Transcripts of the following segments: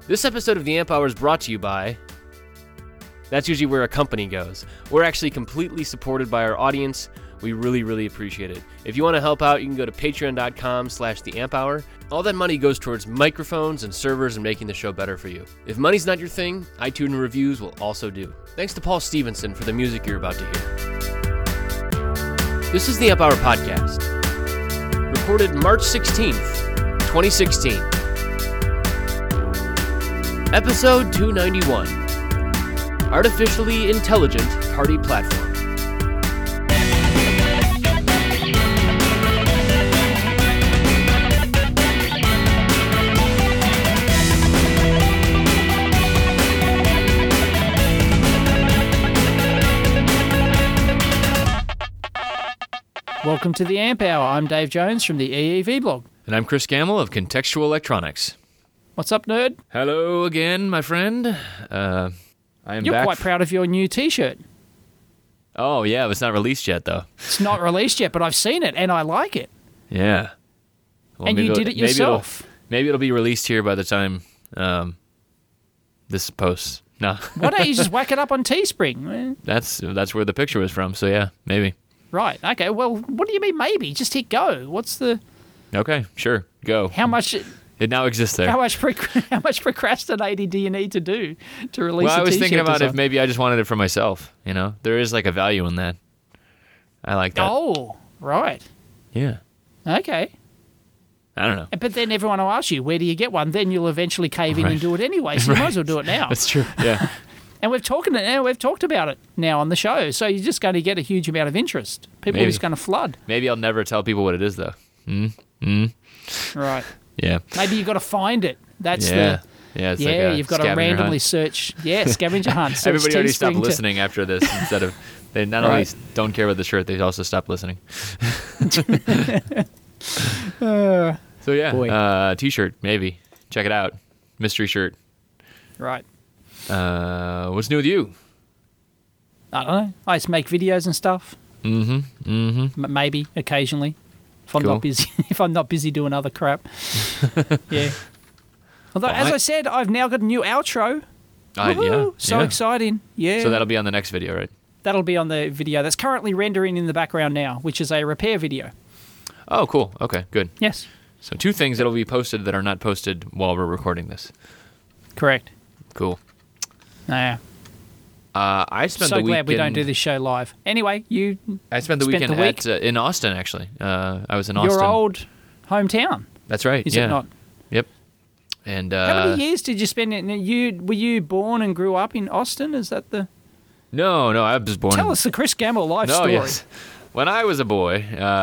This episode of the Amp Hour is brought to you by... That's usually where a company goes. We're actually completely supported by our audience. We really, really appreciate it. If you want to help out, you can go to patreon.com/theamphour. All that money goes towards microphones and servers and making the show better for you. If money's not your thing, iTunes reviews will also do. Thanks to Paul Stevenson for the music you're about to hear. This is the Amp Hour Podcast. Recorded March 16th, 2016. Episode 291. Artificially Intelligent Party Platform. Welcome to the Amp Hour. I'm Dave Jones from the EEV blog. And I'm Chris Gamble of Contextual Electronics. What's up, nerd? Hello again, my friend. I am You're back. quite proud of your new t-shirt. Oh, yeah, it's not released yet, though. It's not released yet, but I've seen it, and I like it. Yeah. Well, and you did it yourself. Maybe it'll be released here by the time this posts. No. Why don't you just whack it up on Teespring? That's where the picture was from, so yeah, maybe. Right, okay, well, what do you mean maybe? Just hit go. What's the... Okay, sure, go. How much... It now exists there. How much procrastinating do you need to do to release a t-shirt? Well, I was thinking about design? if maybe I just wanted it for myself, you know? There is like a value in that. I like that. Oh, right. Yeah. Okay. I don't know. But then everyone will ask you, where do you get one? Then you'll eventually cave in Right. and do it anyway, so you might as well do it now. That's true, yeah. And we've talked about it now on the show, so you're just going to get a huge amount of interest. People are Maybe. just going to flood. Maybe I'll never tell people what it is, though. Right. Yeah. Maybe you've got to find it. That's Yeah. Yeah, it's like a you've got to scavenger randomly hunt. search. Yeah, scavenger hunt. Search Everybody already stopped Teespring to- listening after this instead of... They not only Right. don't care about the shirt, they also stopped listening. So yeah, t-shirt, maybe. Check it out. Mystery shirt. Right. What's new with you? I don't know. I just make videos and stuff. Maybe, occasionally. If I'm Cool. not busy. If I'm not busy doing other crap. Yeah. Although, as I said, I've now got a new outro. Yeah. Woohoo! So yeah. exciting. Yeah. So that'll be on the next video, right? That'll be on the video that's currently rendering in the background now, which is a repair video. Oh, cool. Okay, good. Yes. So 2 things that'll be posted that are not posted while we're recording this. Correct. Cool. Yeah. I spent So the weekend... glad we don't do this show live. Anyway, you I spent the spent weekend the week- in Austin, actually. I was in Austin. your old hometown, That's right. is yeah. it not? Yep. And How many years did you spend in were you born and grew up in Austin? Is that the No, I was born. Tell us the Chris Gamble life story. Yes. When I was a boy,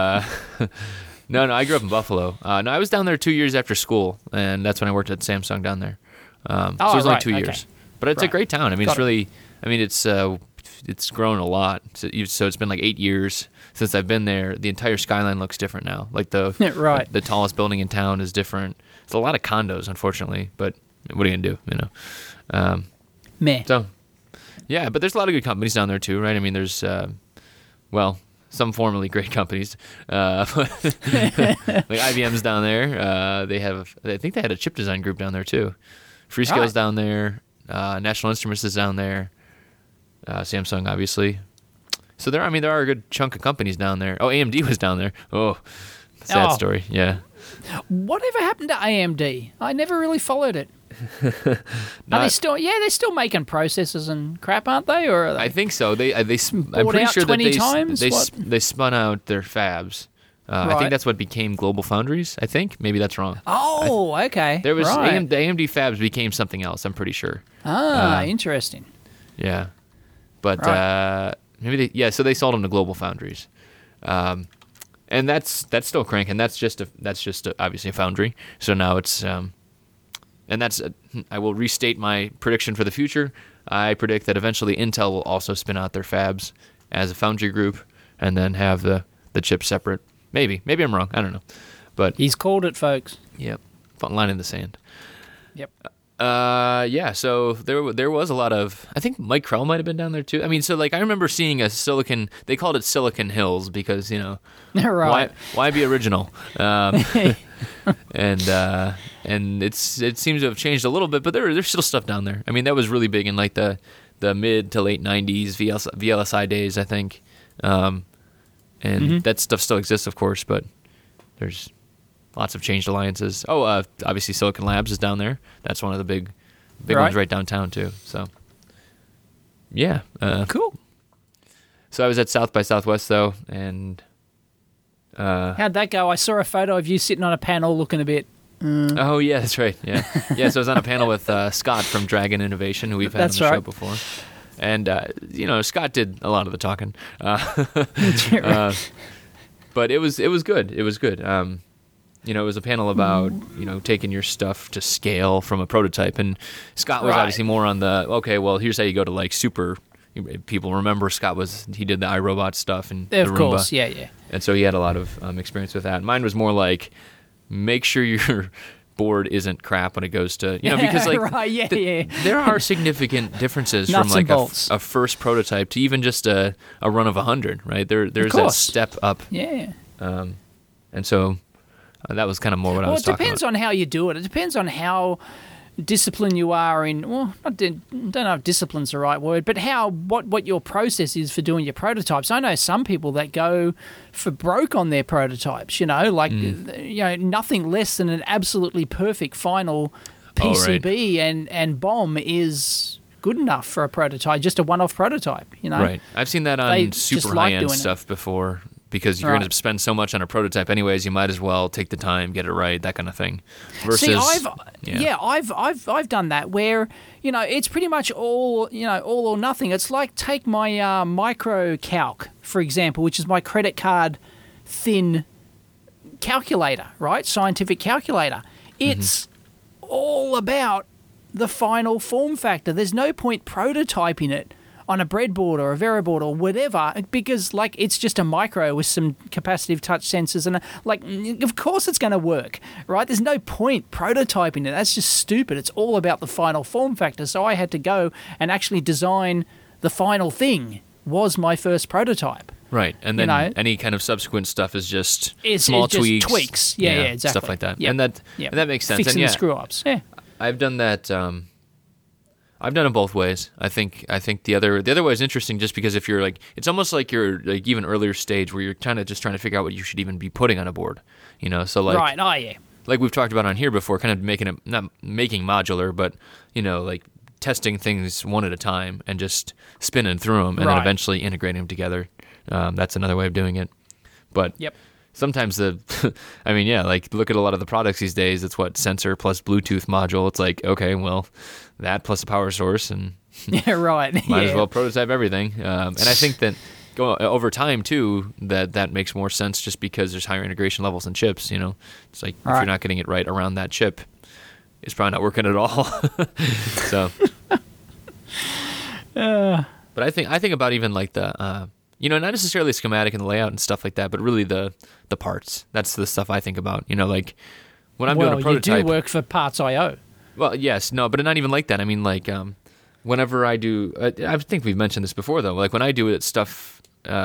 no, I grew up in Buffalo. No, I was down there 2 years after school, and that's when I worked at Samsung down there. So it was only right, 2 okay. years. But it's a Right. great town. I mean, Got it's it. really, I mean, it's grown a lot. So it's been like 8 years since I've been there. The entire skyline looks different now. Like Right. the tallest building in town is different. It's a lot of condos, unfortunately, but what are you gonna do? You know. Meh. So, yeah, but there's a lot of good companies down there too, right? I mean, there's, some formerly great companies. Like IBM's down there. I think they had a chip design group down there too. Freescale's Right. down there. National Instruments is down there. Samsung, obviously. So there are a good chunk of companies down there. Oh, AMD was down there. Oh, sad Oh. story. Yeah. Whatever happened to AMD? I never really followed it. Are Not- they still? Yeah, they're still making processors and crap, aren't they? Or are they? I think so. I'm Bought pretty out sure that 20 times? What? they spun out their fabs. I Right. think that's what became Global Foundries. I think maybe that's wrong. Oh, okay. There was right. the AMD fabs became something else. I'm pretty sure. Interesting. Yeah, but Right. maybe so they sold them to Global Foundries, and that's still cranking. That's just obviously a foundry. So now it's and that's I will restate my prediction for the future. I predict that eventually Intel will also spin out their fabs as a foundry group, and then have the chips separate. Maybe I'm wrong. I don't know, but He's called it, folks. yep, line in the sand. Yep. Yeah, so there was a lot of, I think Mike Krell might have been down there too. I mean, so like I remember seeing they called it Silicon Hills because, you know, Right. why be original? and it seems to have changed a little bit, but there's still stuff down there. I mean, that was really big in like the mid to late 90s VLSI days, I think. And that stuff still exists, of course, but there's lots of changed alliances. Oh, obviously Silicon Labs is down there. That's one of the big ones right downtown too. So, yeah. Cool. So I was at South by Southwest though, and how'd that go? I saw a photo of you sitting on a panel looking a bit. Oh yeah, that's right. Yeah, yeah. So I was on a panel with Scott from Dragon Innovation, who we've had on the show before. And, Scott did a lot of the talking. But it was good. It was good. It was a panel about, taking your stuff to scale from a prototype. And Scott was obviously more on the, okay, well, here's how you go to like super. People remember Scott he did the iRobot stuff and the Roomba. Of course, yeah. And so he had a lot of experience with that. Mine was more like, make sure your board isn't crap when it goes to, because like there are significant differences from like a first prototype to even just a run of 100, right? There's that step up. Yeah. And so that was kind of more what I was talking about. It depends on how you do it. It depends on how disciplined you are in, I don't know if discipline's the right word, but what your process is for doing your prototypes. I know some people that go for broke on their prototypes, nothing less than an absolutely perfect final PCB and BOM is good enough for a prototype, just a one-off prototype, Right. I've seen that on super high-end stuff before. Because you're going to spend so much on a prototype anyways, you might as well take the time, get it right, that kind of thing. Versus, I've done that where it's pretty much all or nothing. It's like take my micro calc, for example, which is my credit card thin calculator, right? Scientific calculator. It's all about the final form factor. There's no point prototyping it on a breadboard or a Veriboard or whatever, because it's just a micro with some capacitive touch sensors and of course it's going to work, right? There's no point prototyping it. That's just stupid. It's all about the final form factor. So I had to go and actually design the final thing. Was my first prototype. Right, and then any kind of subsequent stuff is just small tweaks. Yeah, exactly. Stuff like that. Yep. And that makes sense. Fixing the screw-ups. Yeah. I've done that. I've done it both ways. I think the other way is interesting just because if you're it's almost like you're even earlier stage where you're kind of just trying to figure out what you should even be putting on a board, so right. Oh yeah. Like we've talked about on here before, kind of making it not making modular, but testing things one at a time and just spinning through them and then eventually integrating them together. That's another way of doing it. But sometimes look at a lot of the products these days. It's sensor plus Bluetooth module. It's like, okay, well, that plus a power source and might as well prototype everything. And I think that over time too, that makes more sense just because there's higher integration levels in chips. It's like if you're not getting it right around that chip, it's probably not working at all. So, but I think about even like the not necessarily schematic and the layout and stuff like that, but really the parts. That's the stuff I think about. Like when I'm doing a prototype. You do work for Parts.io. Well, yes, no, but not even like that. I mean, whenever I do, I think we've mentioned this before though. Like when I do stuff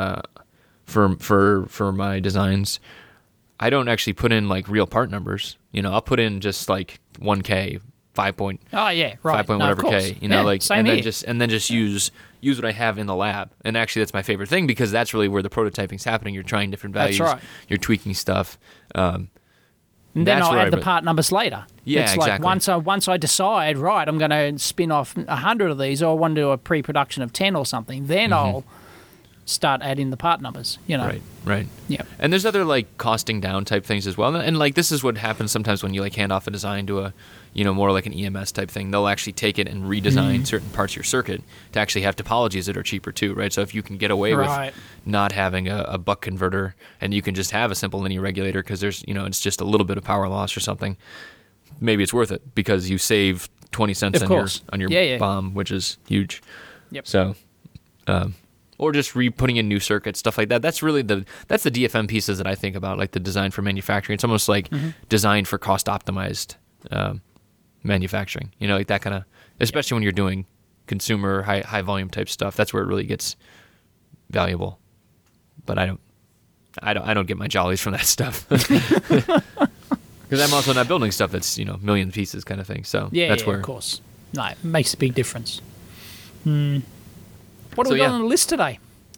for my designs, I don't actually put in real part numbers. I'll put in just 1K, 5 point. Oh yeah, right. 5 point whatever K. Same here. and then just use what I have in the lab. And actually, that's my favorite thing because that's really where the prototyping's happening. You're trying different values. That's right. You're tweaking stuff. And then I'll add the part numbers later. Yeah, it's exactly. Once I decide, right, I'm going to spin off 100 of these, or I want to do a pre-production of 10 or something, then I'll start adding the part numbers. Right. Yeah. And there's other costing down type things as well. And this is what happens sometimes when you hand off a design to a more like an EMS type thing. They'll actually take it and redesign certain parts of your circuit to actually have topologies that are cheaper too, right? So if you can get away with not having a buck converter and you can just have a simple linear regulator because there's it's just a little bit of power loss or something, maybe it's worth it because you save 20 cents on your BOM, which is huge. Yep. So or just putting in new circuits, stuff like that. That's really that's the DFM pieces that I think about, like the design for manufacturing. It's almost like designed for cost optimized manufacturing. Like that kind of, especially when you're doing consumer high volume type stuff. That's where it really gets valuable. But I don't get my jollies from that stuff. Because I'm also not building stuff that's million pieces kind of thing. So Yeah, that's yeah, where. of course. No, it makes a big difference. What do we got yeah. on the list today?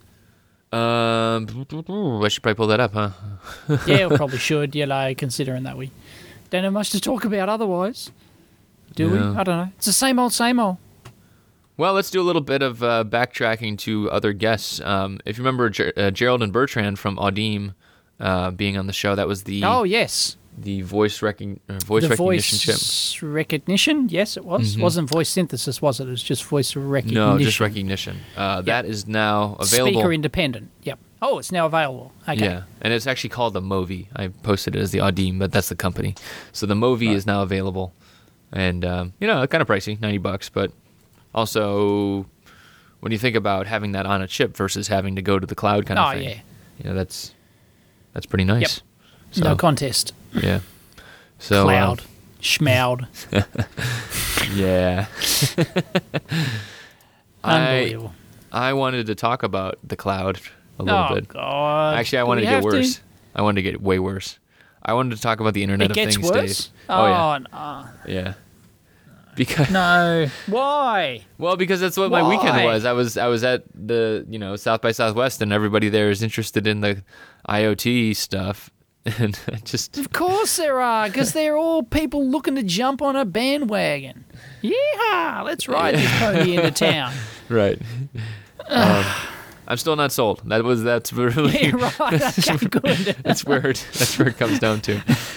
I should probably pull that up, huh? Yeah, we probably should, considering that we don't have much to talk about otherwise. Do we? Yeah. I don't know. It's the same old, same old. Well, let's do a little bit of backtracking to other guests. If you remember Gerald and Bertrand from Audim being on the show, that was the Oh, yes. the voice The recognition chip. voice recognition? Yes, it was. Wasn't voice synthesis, was it? It was just voice recognition. No, just recognition. That is now available. Speaker independent. Yep. Oh, it's now available. Okay. Yeah, and it's actually called the Movi. I posted it as the Audim, but that's the company. So the Movi is now available, and kind of pricey, $90, but also when you think about having that on a chip versus having to go to the cloud kind of thing, that's pretty nice. Yep. So, No contest. Yeah. So Cloud. Schmoud. yeah. Unbelievable. I wanted to talk about the cloud a little bit. God. Actually, I wanted to get worse. I wanted to get way worse. I wanted to talk about the Internet It of gets Things, worse? Dave. Oh yeah. No. Yeah. Because No. Why? well, because that's what my weekend Why? was. I was at the South by Southwest, and everybody there is interested in the IoT stuff, and I just Of course there are, because they're all people looking to jump on a bandwagon. Yeehaw! Let's ride this pony into town. right. I'm still not sold. That's really Yeah, right. Okay, good. that's where it comes down to.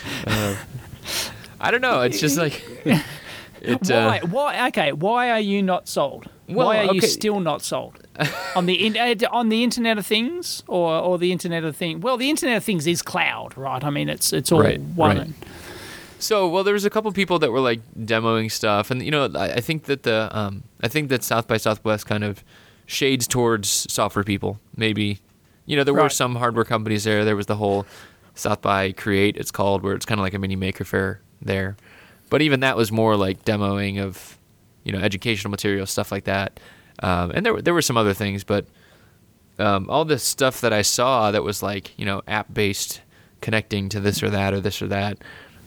I don't know. It's just like it. Why? Why? Okay. Why are you not sold? Well, why are you okay. still not sold on the Internet of Things or the Internet of Things? Well, the Internet of Things is cloud, right? I mean, it's all Right, one. right. So, well, there was a couple people that were like demoing stuff, and I think that South by Southwest kind of shades towards software people. Maybe, there were Right. some hardware companies there. There was the whole South by Create, it's called, where it's kind of like a mini maker fair there. But even that was more like demoing of, educational material, stuff like that. And there were some other things, but all this stuff that I saw that was like, app based, connecting to this or that or this or that.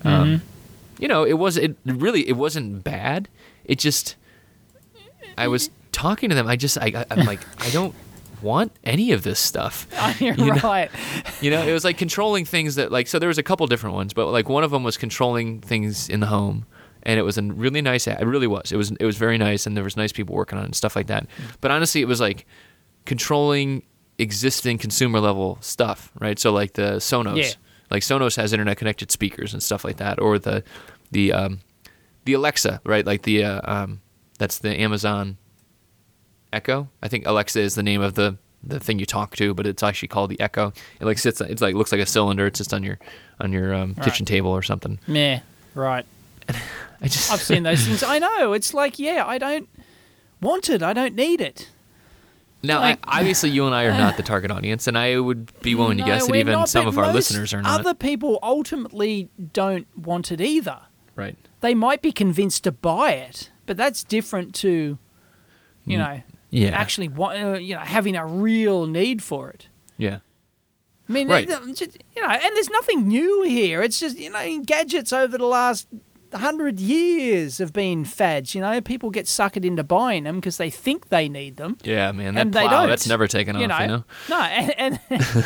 It wasn't bad. It just, I was talking to them. I'm like, I don't want any of this stuff. You're right. It was like controlling things that so there was a couple different ones, but like one of them was controlling things in the home, and it was a really nice app. It really was. It was very nice, and there was nice people working on it and stuff like that. But honestly, it was like controlling existing consumer level stuff, right? So like the Sonos. Yeah. Like Sonos has internet connected speakers and stuff like that, or the Alexa, right? Like that's the Amazon Echo. I think Alexa is the name of the thing you talk to, but it's actually called the Echo. It like sits. It's like looks like a cylinder. It's just on your kitchen table or something. Yeah. Right. I've seen those things. I know. It's like, I don't want it. I don't need it. Now, Like- obviously, you and I are not the target audience, and I would be willing to guess that we're even not, some but of our most listeners are not. Other people ultimately don't want it either. Right. They might be convinced to buy it, but that's different to, Yeah. actually having a real need for it. Yeah. I mean, Right. and there's nothing new here. It's just, gadgets over the last 100 years have been fads. People get suckered into buying them because they think they need them. Yeah, man. That And they plow, don't. that's never taken off, No, and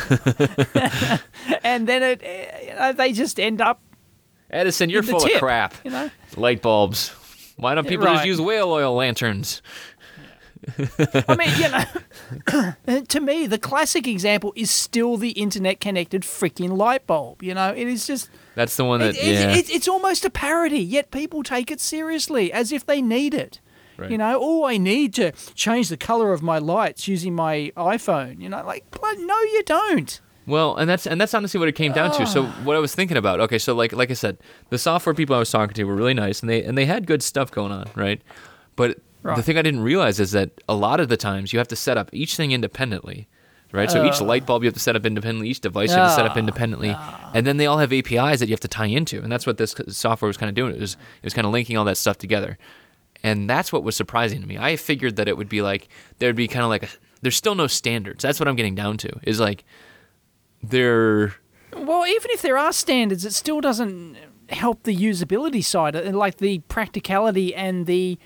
and then they just end up. Edison, you're the full of tip, crap. Light bulbs. Why don't people just Right. use whale oil lanterns? I mean, to me, the classic example is still the internet-connected freaking light bulb. It is just. That's the one that, It's almost a parody, yet people take it seriously as if they need it. Right. I need to change the color of my lights using my iPhone. No, you don't. Well, and that's honestly what it came down to. So what I was thinking about, okay, so like I said, the software people I was talking to were really nice, and they had good stuff going on, right? But the thing I didn't realize is that a lot of the times you have to set up each thing independently, right? So each light bulb you have to set up independently, each device you have to set up independently, and then they all have APIs that you have to tie into, and that's what this software was kind of doing. It was kind of linking all that stuff together, and that's what was surprising to me. I figured that it would be like there'd be kind of like there's still no standards. That's what I'm getting down to. Is like there. Well, even if there are standards, it still doesn't help the usability side, like the practicality and the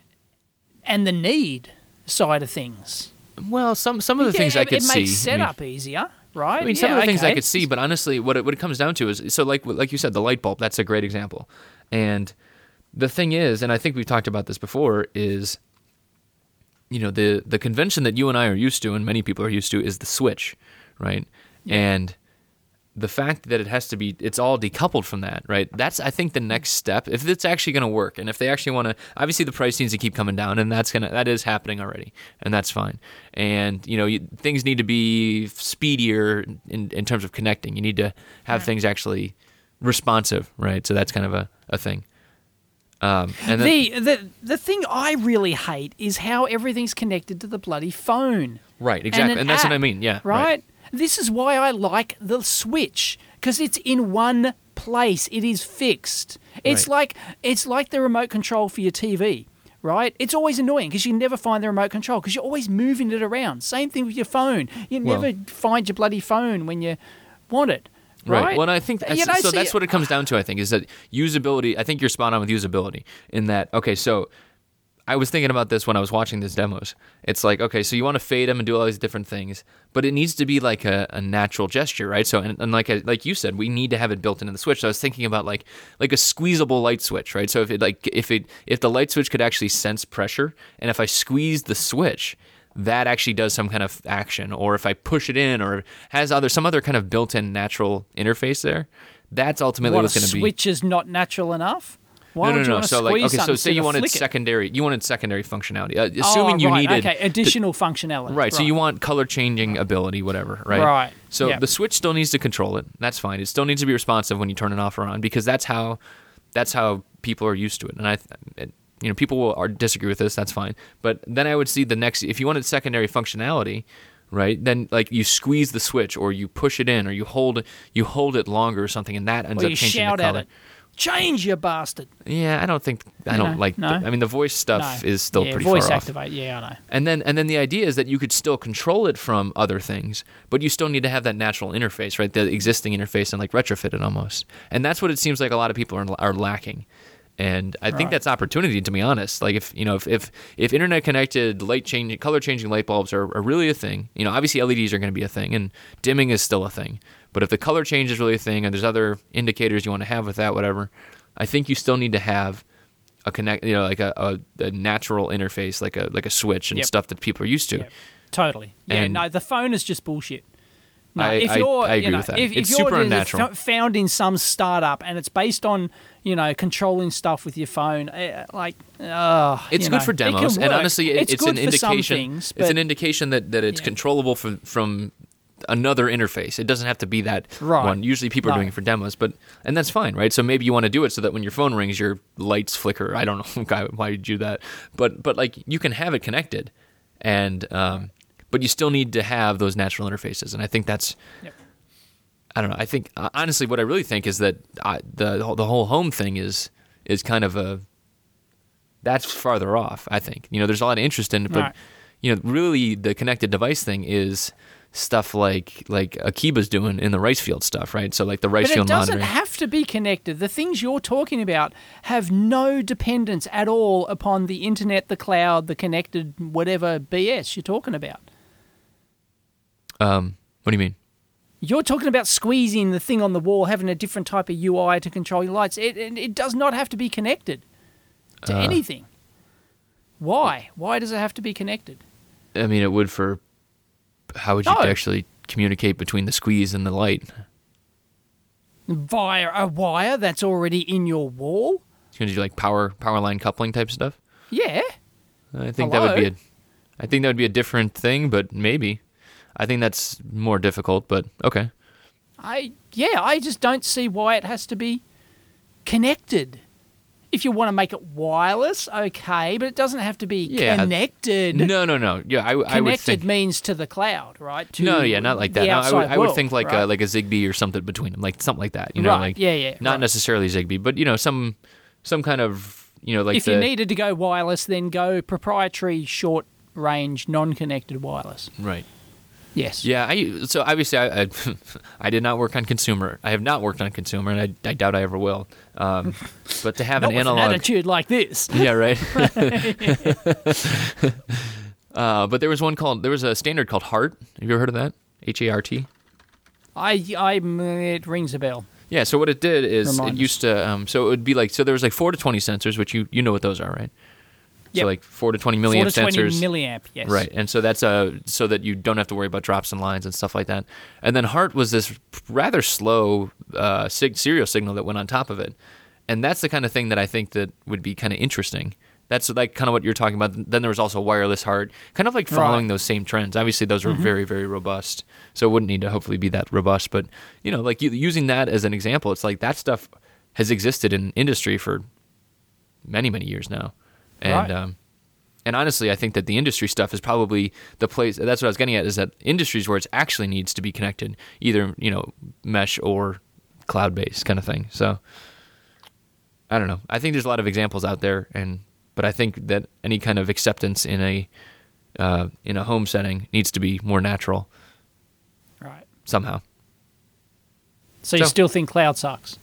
need side of things. Well, some of the things I could see. It makes setup easier, right? I mean, some of the things I could see, but honestly, what it comes down to is, so like you said, the light bulb, that's a great example. And the thing is, and I think we've talked about this before, is, the convention that you and I are used to, and many people are used to, is the switch, right? Yeah. And the fact that it's all decoupled from that, right? That's, I think, the next step, if it's actually going to work, and if they actually want to, obviously the price needs to keep coming down, and that is happening already, and that's fine. And, things need to be speedier in terms of connecting. You need to have things actually responsive, right? So that's kind of a thing. And then, the thing I really hate is how everything's connected to the bloody phone. Right, exactly, and that's what I mean, yeah. Right? This is why I like the Switch, because it's in one place. It is fixed. It's like the remote control for your TV, right? It's always annoying because you never find the remote control because you're always moving it around. Same thing with your phone. You never find your bloody phone when you want it. Right. Well, and I think that's what it comes down to, I think, is that usability. I think you're spot on with usability in that, okay, so I was thinking about this when I was watching these demos. It's like, okay, so you want to fade them and do all these different things, but it needs to be like a natural gesture, right? So, and like you said, we need to have it built into the Switch. So I was thinking about like a squeezable light switch, right? So if the light switch could actually sense pressure, and if I squeeze the switch, that actually does some kind of action, or if I push it in, or has some other kind of built-in natural interface there, that's ultimately what's going to be. Switch is not natural enough. Why no. So say you wanted secondary functionality. Assuming you needed additional functionality. Right. So you want color changing ability, whatever. Right. Right. So the Switch still needs to control it. That's fine. It still needs to be responsive when you turn it off or on, because that's how people are used to it. And people will disagree with this. That's fine. But then I would see the next. If you wanted secondary functionality, right? Then like you squeeze the switch, or you push it in, or you hold it longer or something, and that ends up changing the color. At it. Change, you bastard. Yeah, I don't like. No. I mean, the voice stuff is still pretty voice far activate. off. Yeah, I know. And then the idea is that you could still control it from other things, but you still need to have that natural interface, right? The existing interface, and like retrofit it almost. And that's what it seems like a lot of people are lacking. And I think that's opportunity, to be honest. Like if internet connected color changing light bulbs are really a thing, obviously LEDs are going to be a thing, and dimming is still a thing. But if the color change is really a thing, and there's other indicators you want to have with that, whatever, I think you still need to have a a natural interface, like a switch and stuff that people are used to. Yep. Totally. Yeah. No, the phone is just bullshit. No, I agree with that. It's super unnatural. Found in some startup, and it's based on controlling stuff with your phone. It's good for demos, and honestly, it's an indication. It's an indication that it's controllable from another interface. It doesn't have to be that one. Usually, people are doing it for demos, and that's fine, right? So maybe you want to do it so that when your phone rings, your lights flicker. I don't know why you do that, but like you can have it connected, and but you still need to have those natural interfaces, and I think that's. Yep. I don't know. I think honestly, what I really think is that the whole home thing is kind of that's farther off. I think there's a lot of interest in it, but really the connected device thing is stuff like Akiba's doing in the rice field stuff, right? So like the rice field monitoring. But it doesn't have to be connected. The things you're talking about have no dependence at all upon the internet, the cloud, the connected whatever BS you're talking about. What do you mean? You're talking about squeezing the thing on the wall, having a different type of UI to control your lights. It does not have to be connected to anything. Why? Why does it have to be connected? I mean, it would for... How would you actually communicate between the squeeze and the light? Via a wire that's already in your wall? It's going to do like power line coupling type stuff? Yeah. I think that would be a different thing, but maybe. I think that's more difficult, but okay. I just don't see why it has to be connected. If you want to make it wireless, okay, but it doesn't have to be connected. No. Yeah, I would think connected means to the cloud, right? Not like that. No, I would think like a Zigbee or something between them, like something like that. Not necessarily Zigbee, but some kind of If you needed to go wireless, then go proprietary, short range, non-connected wireless. Right. Yes. Yeah, so obviously I did not work on consumer. I have not worked on consumer, and I doubt I ever will. But to have Not an with analog an attitude like this. Yeah, right. But there was a standard called HART. Have you ever heard of that? HART. It rings a bell. Yeah. So what it did is Remind it us. used to. So it would be like, so there was like 4 to 20 sensors, which you know what those are, right? Yep. So like 4 to 20 4 milliamp to 20 sensors. milliamp, yes. Right, and so that's so that you don't have to worry about drops and lines and stuff like that. And then HART was this rather slow serial signal that went on top of it, and that's the kind of thing that I think that would be kind of interesting. That's like kind of what you're talking about. Then there was also wireless HART, kind of like following Right. those same trends. Obviously, those were very, very robust, so it wouldn't need to hopefully be that robust. But like using that as an example, it's like that stuff has existed in industry for many, many years now, and Right. and honestly, I think that the industry stuff is probably the place. That's what I was getting at. Is that industries where it actually needs to be connected, either mesh or cloud-based kind of thing. So I don't know. I think there's a lot of examples out there, but I think that any kind of acceptance in a home setting needs to be more natural Right. somehow. So you So- still think cloud sucks?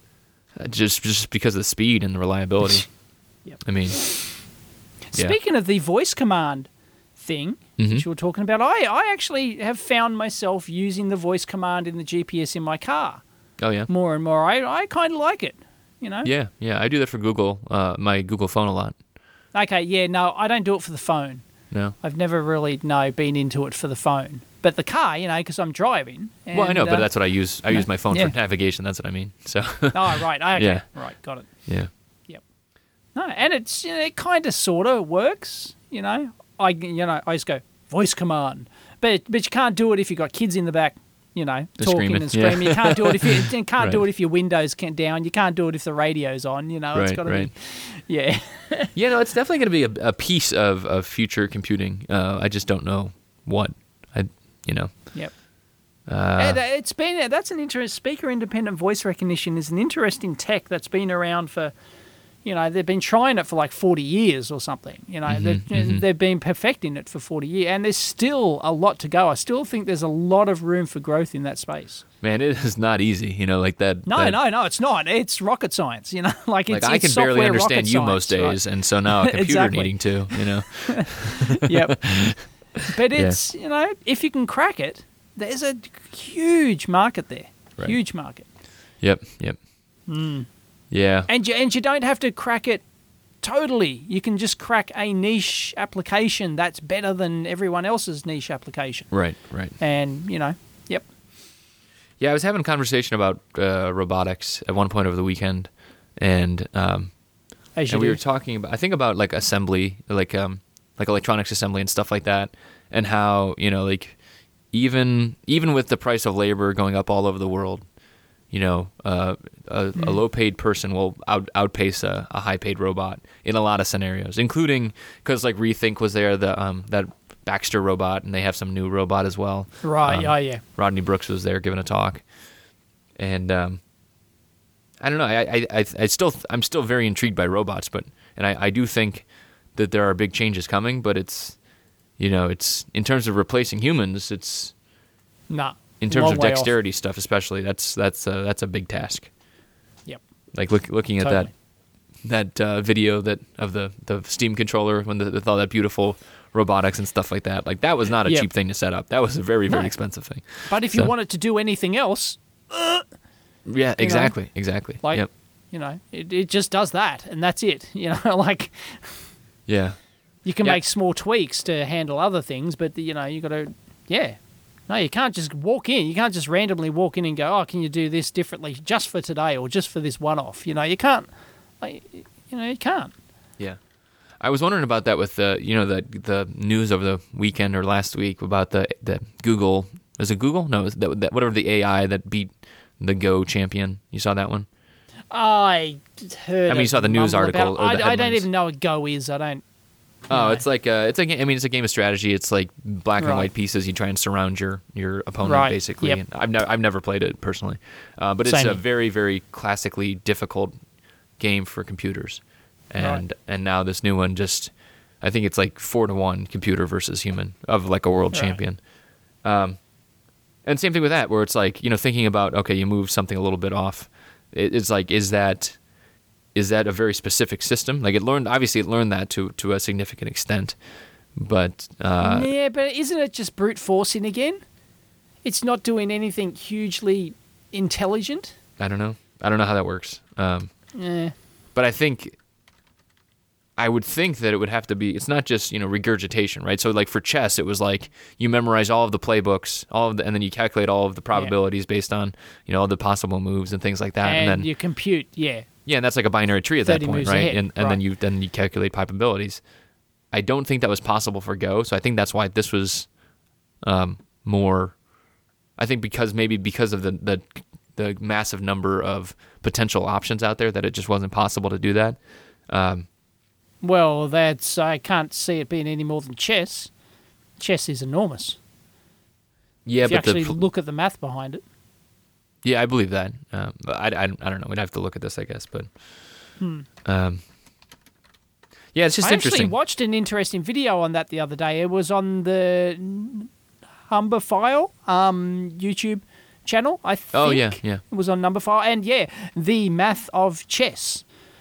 Just because of the speed and the reliability. Yep. I mean, yeah. Speaking of the voice command thing Mhm. that you were talking about, I actually have found myself using the voice command in the GPS in my car Oh yeah. more and more. I kind of like it, you know? Yeah, yeah. I do that for Google, my Google phone a lot. Okay, yeah, no, I don't do it for the phone. No. I've never really, been into it for the phone. But the car, because I'm driving. And, Well, I know, but that's what I use. I use my phone yeah. for navigation. That's what I mean. So. Oh, right, okay, Yeah. right, got it. Yeah. Yep. No, and it's it kind of sort of works. I just go voice command, but you can't do it if you've got kids in the back. Talking screaming, and screaming. yeah. You can't do it if you can't do Right. it if your windows down. You can't do it if the radio's on. It's Right, got to right. be. Yeah. Yeah, no, it's definitely going to be a piece of future computing. I just don't know what. Yep. And that's an interesting speaker independent voice recognition is an interesting tech that's been around for, they've been trying it for like 40 years or something. They've been perfecting it for 40 years, and there's still a lot to go. I still think there's a lot of room for growth in that space. Man, it is not easy. Like that. No, it's not. It's rocket science. Like it's I can software barely rocket understand you science, most days, right? and so now a computer Exactly. needing to. Yep. But it's if you can crack it, there's a huge market there. Right. Huge market. Yep. Yeah. And you don't have to crack it totally. You can just crack a niche application that's better than everyone else's niche application. Right. And, yep. Yeah, I was having a conversation about robotics at one point over the weekend, and As you and we do. were talking about like assembly, like electronics assembly and stuff like that, and how even with the price of labor going up all over the world, a low paid person will outpace a high paid robot in a lot of scenarios, including because like Rethink was there, that Baxter robot, and they have some new robot as well. Right, yeah. Rodney Brooks was there giving a talk, and I don't know. I'm still very intrigued by robots, and I do think that there are big changes coming, but it's in terms of replacing humans, it's Nah. in terms long of way off. dexterity stuff, especially that's a big task. Yep. Like looking at Totally. that video of the Steam controller with all that beautiful robotics and stuff like that. Like that was not a Yep. cheap thing to set up. That was a very, very No. expensive thing. But if you So- want it to do anything else, Yeah, exactly. like, Yep. it just does that, and that's it. Like Yeah. you can Yeah. make small tweaks to handle other things, but you got to, yeah. No, you can't just walk in. You can't just randomly walk in and go, "Oh, can you do this differently just for today or just for this one-off?" You can't. You can't. Yeah. I was wondering about that with the news over the weekend or last week about the Google. Was it Google? No, it was that whatever the AI that beat the Go champion. You saw that one? I heard. I mean, you saw the news mumble article about it. or the I don't headlines. even know what Go is. I don't. Oh, No. it's like it's a game of strategy. It's like black and Right. white pieces. You try and surround your opponent Right. basically. Yep. And I've never played it personally, but it's Same a here. very, very classically difficult game for computers. And now this new one I think it's like 4-1 computer versus human of like a world Right. champion. And same thing with that, where it's like, thinking about, okay, you move something a little bit off. It's like, is that a very specific system? Like, obviously it learned that to a significant extent, but yeah, but isn't it just brute forcing again? It's not doing anything hugely intelligent. I don't know how that works. Yeah. But I would think that it would have to be, it's not just, regurgitation, right? So like for chess, it was like you memorize all of the playbooks, and then you calculate all of the probabilities based on, all the possible moves and things like that. And then you compute, yeah. Yeah, and that's like a binary tree at that point, right? Ahead. And then you calculate probabilities. I don't think that was possible for Go, so I think that's why this was more, I think because of the massive number of potential options out there, that it just wasn't possible to do that. Well, I can't see it being any more than chess. Chess is enormous. Yeah, if you but actually look at the math behind it. Yeah, I believe that. But I don't know. We'd have to look at this, I guess. But yeah, it's just interesting. I actually watched an interesting video on that the other day. It was on the Numberphile YouTube channel, I think. Oh, yeah. It was on Numberphile. And yeah, the math of chess,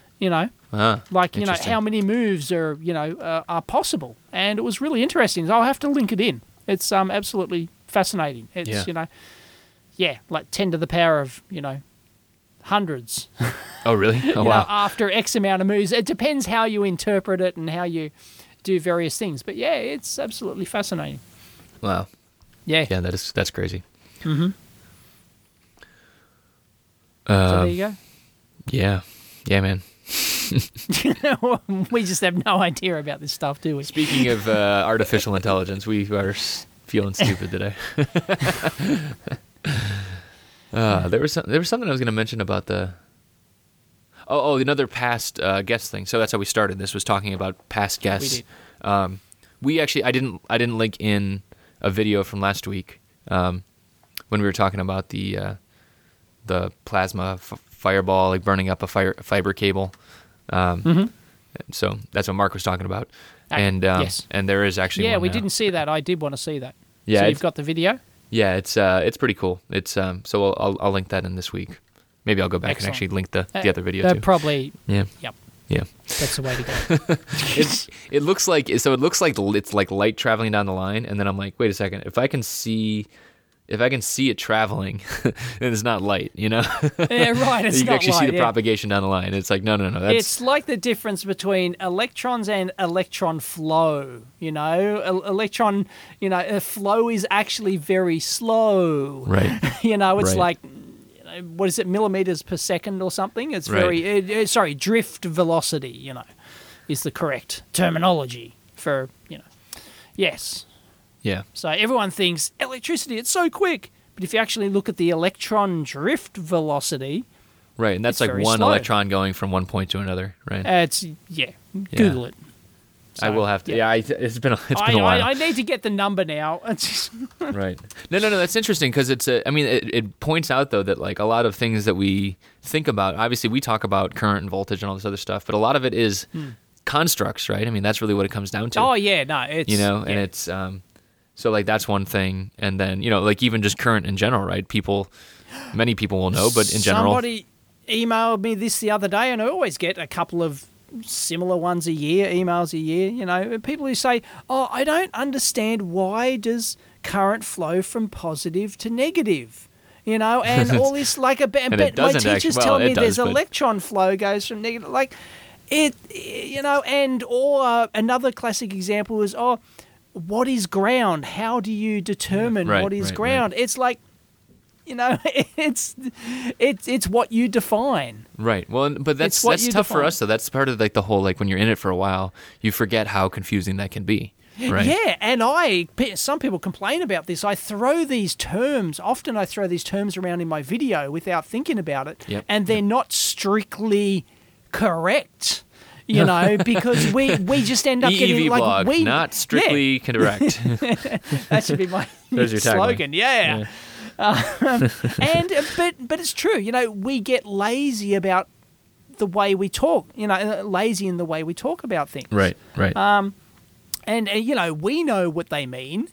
how many moves are possible. And it was really interesting. I'll have to link it in. It's absolutely fascinating. It's, like 10 to the power of, hundreds. Oh, really? Oh, wow. After X amount of moves. It depends how you interpret it and how you do various things. But yeah, it's absolutely fascinating. Wow. Yeah. Yeah, that's crazy. Mm-hmm. So there you go. Yeah. Yeah, man. We just have no idea about this stuff, do we? Speaking of artificial intelligence, we are feeling stupid today. There was something I was going to mention about the another past guest thing. So that's how we started. This was talking about past guests. We actually I didn't link in a video from last week when we were talking about the plasma fireball, like burning up a fiber cable. So that's what Mark was talking about. Yes. And there is actually one we now. Didn't see that. I did want to see that. Yeah, so you've got the video? Yeah, it's pretty cool. It's so I'll link that in this week. Maybe I'll go back and actually link the other video too. Probably. Yeah. Yep. Yeah. That's the way to go. It looks like it's like light traveling down the line, and then I'm like, wait a second, if I can see it traveling, then it's not light, Yeah, right. It's you can not actually light, see the propagation down the line. It's like no. It's like the difference between electrons and electron flow. Electron, flow is actually very slow. Right. It's right. like, what is it, millimeters per second or something? It's right. very, drift velocity, is the correct terminology for, yes. Yeah. So everyone thinks electricity, it's so quick. But if you actually look at the electron drift velocity... Right, and that's like one slow. electron going from one point to another, right? Google it. So, I will have to. Yeah, it's been a while. I need to get the number now. Right. No, that's interesting because it points out, though, that like a lot of things that we think about, obviously we talk about current and voltage and all this other stuff, but a lot of it is constructs, right? I mean, that's really what it comes down to. Oh, yeah, no, it's... and it's... So, like, that's one thing. And then, like, even just current in general, right? Many people will know, but in general... Somebody emailed me this the other day, and I always get a couple of similar ones emails a year, people who say, oh, I don't understand, why does current flow from positive to negative? And all this, like, but my teachers tell me there's electron flow goes from negative, like, or another classic example is, what is ground? How do you determine what is ground? Right. It's like, it's what you define. Right. Well, but that's tough for us, though. That's part of like the whole, like when you're in it for a while, you forget how confusing that can be. Right. Yeah, and some people complain about this. I throw these terms around in my video without thinking about it, and they're not strictly correct. Because we just end up getting like blog, not strictly correct. That should be my slogan. Yeah. But it's true. We get lazy about the way we talk. Lazy in the way we talk about things. Right. And we know what they mean.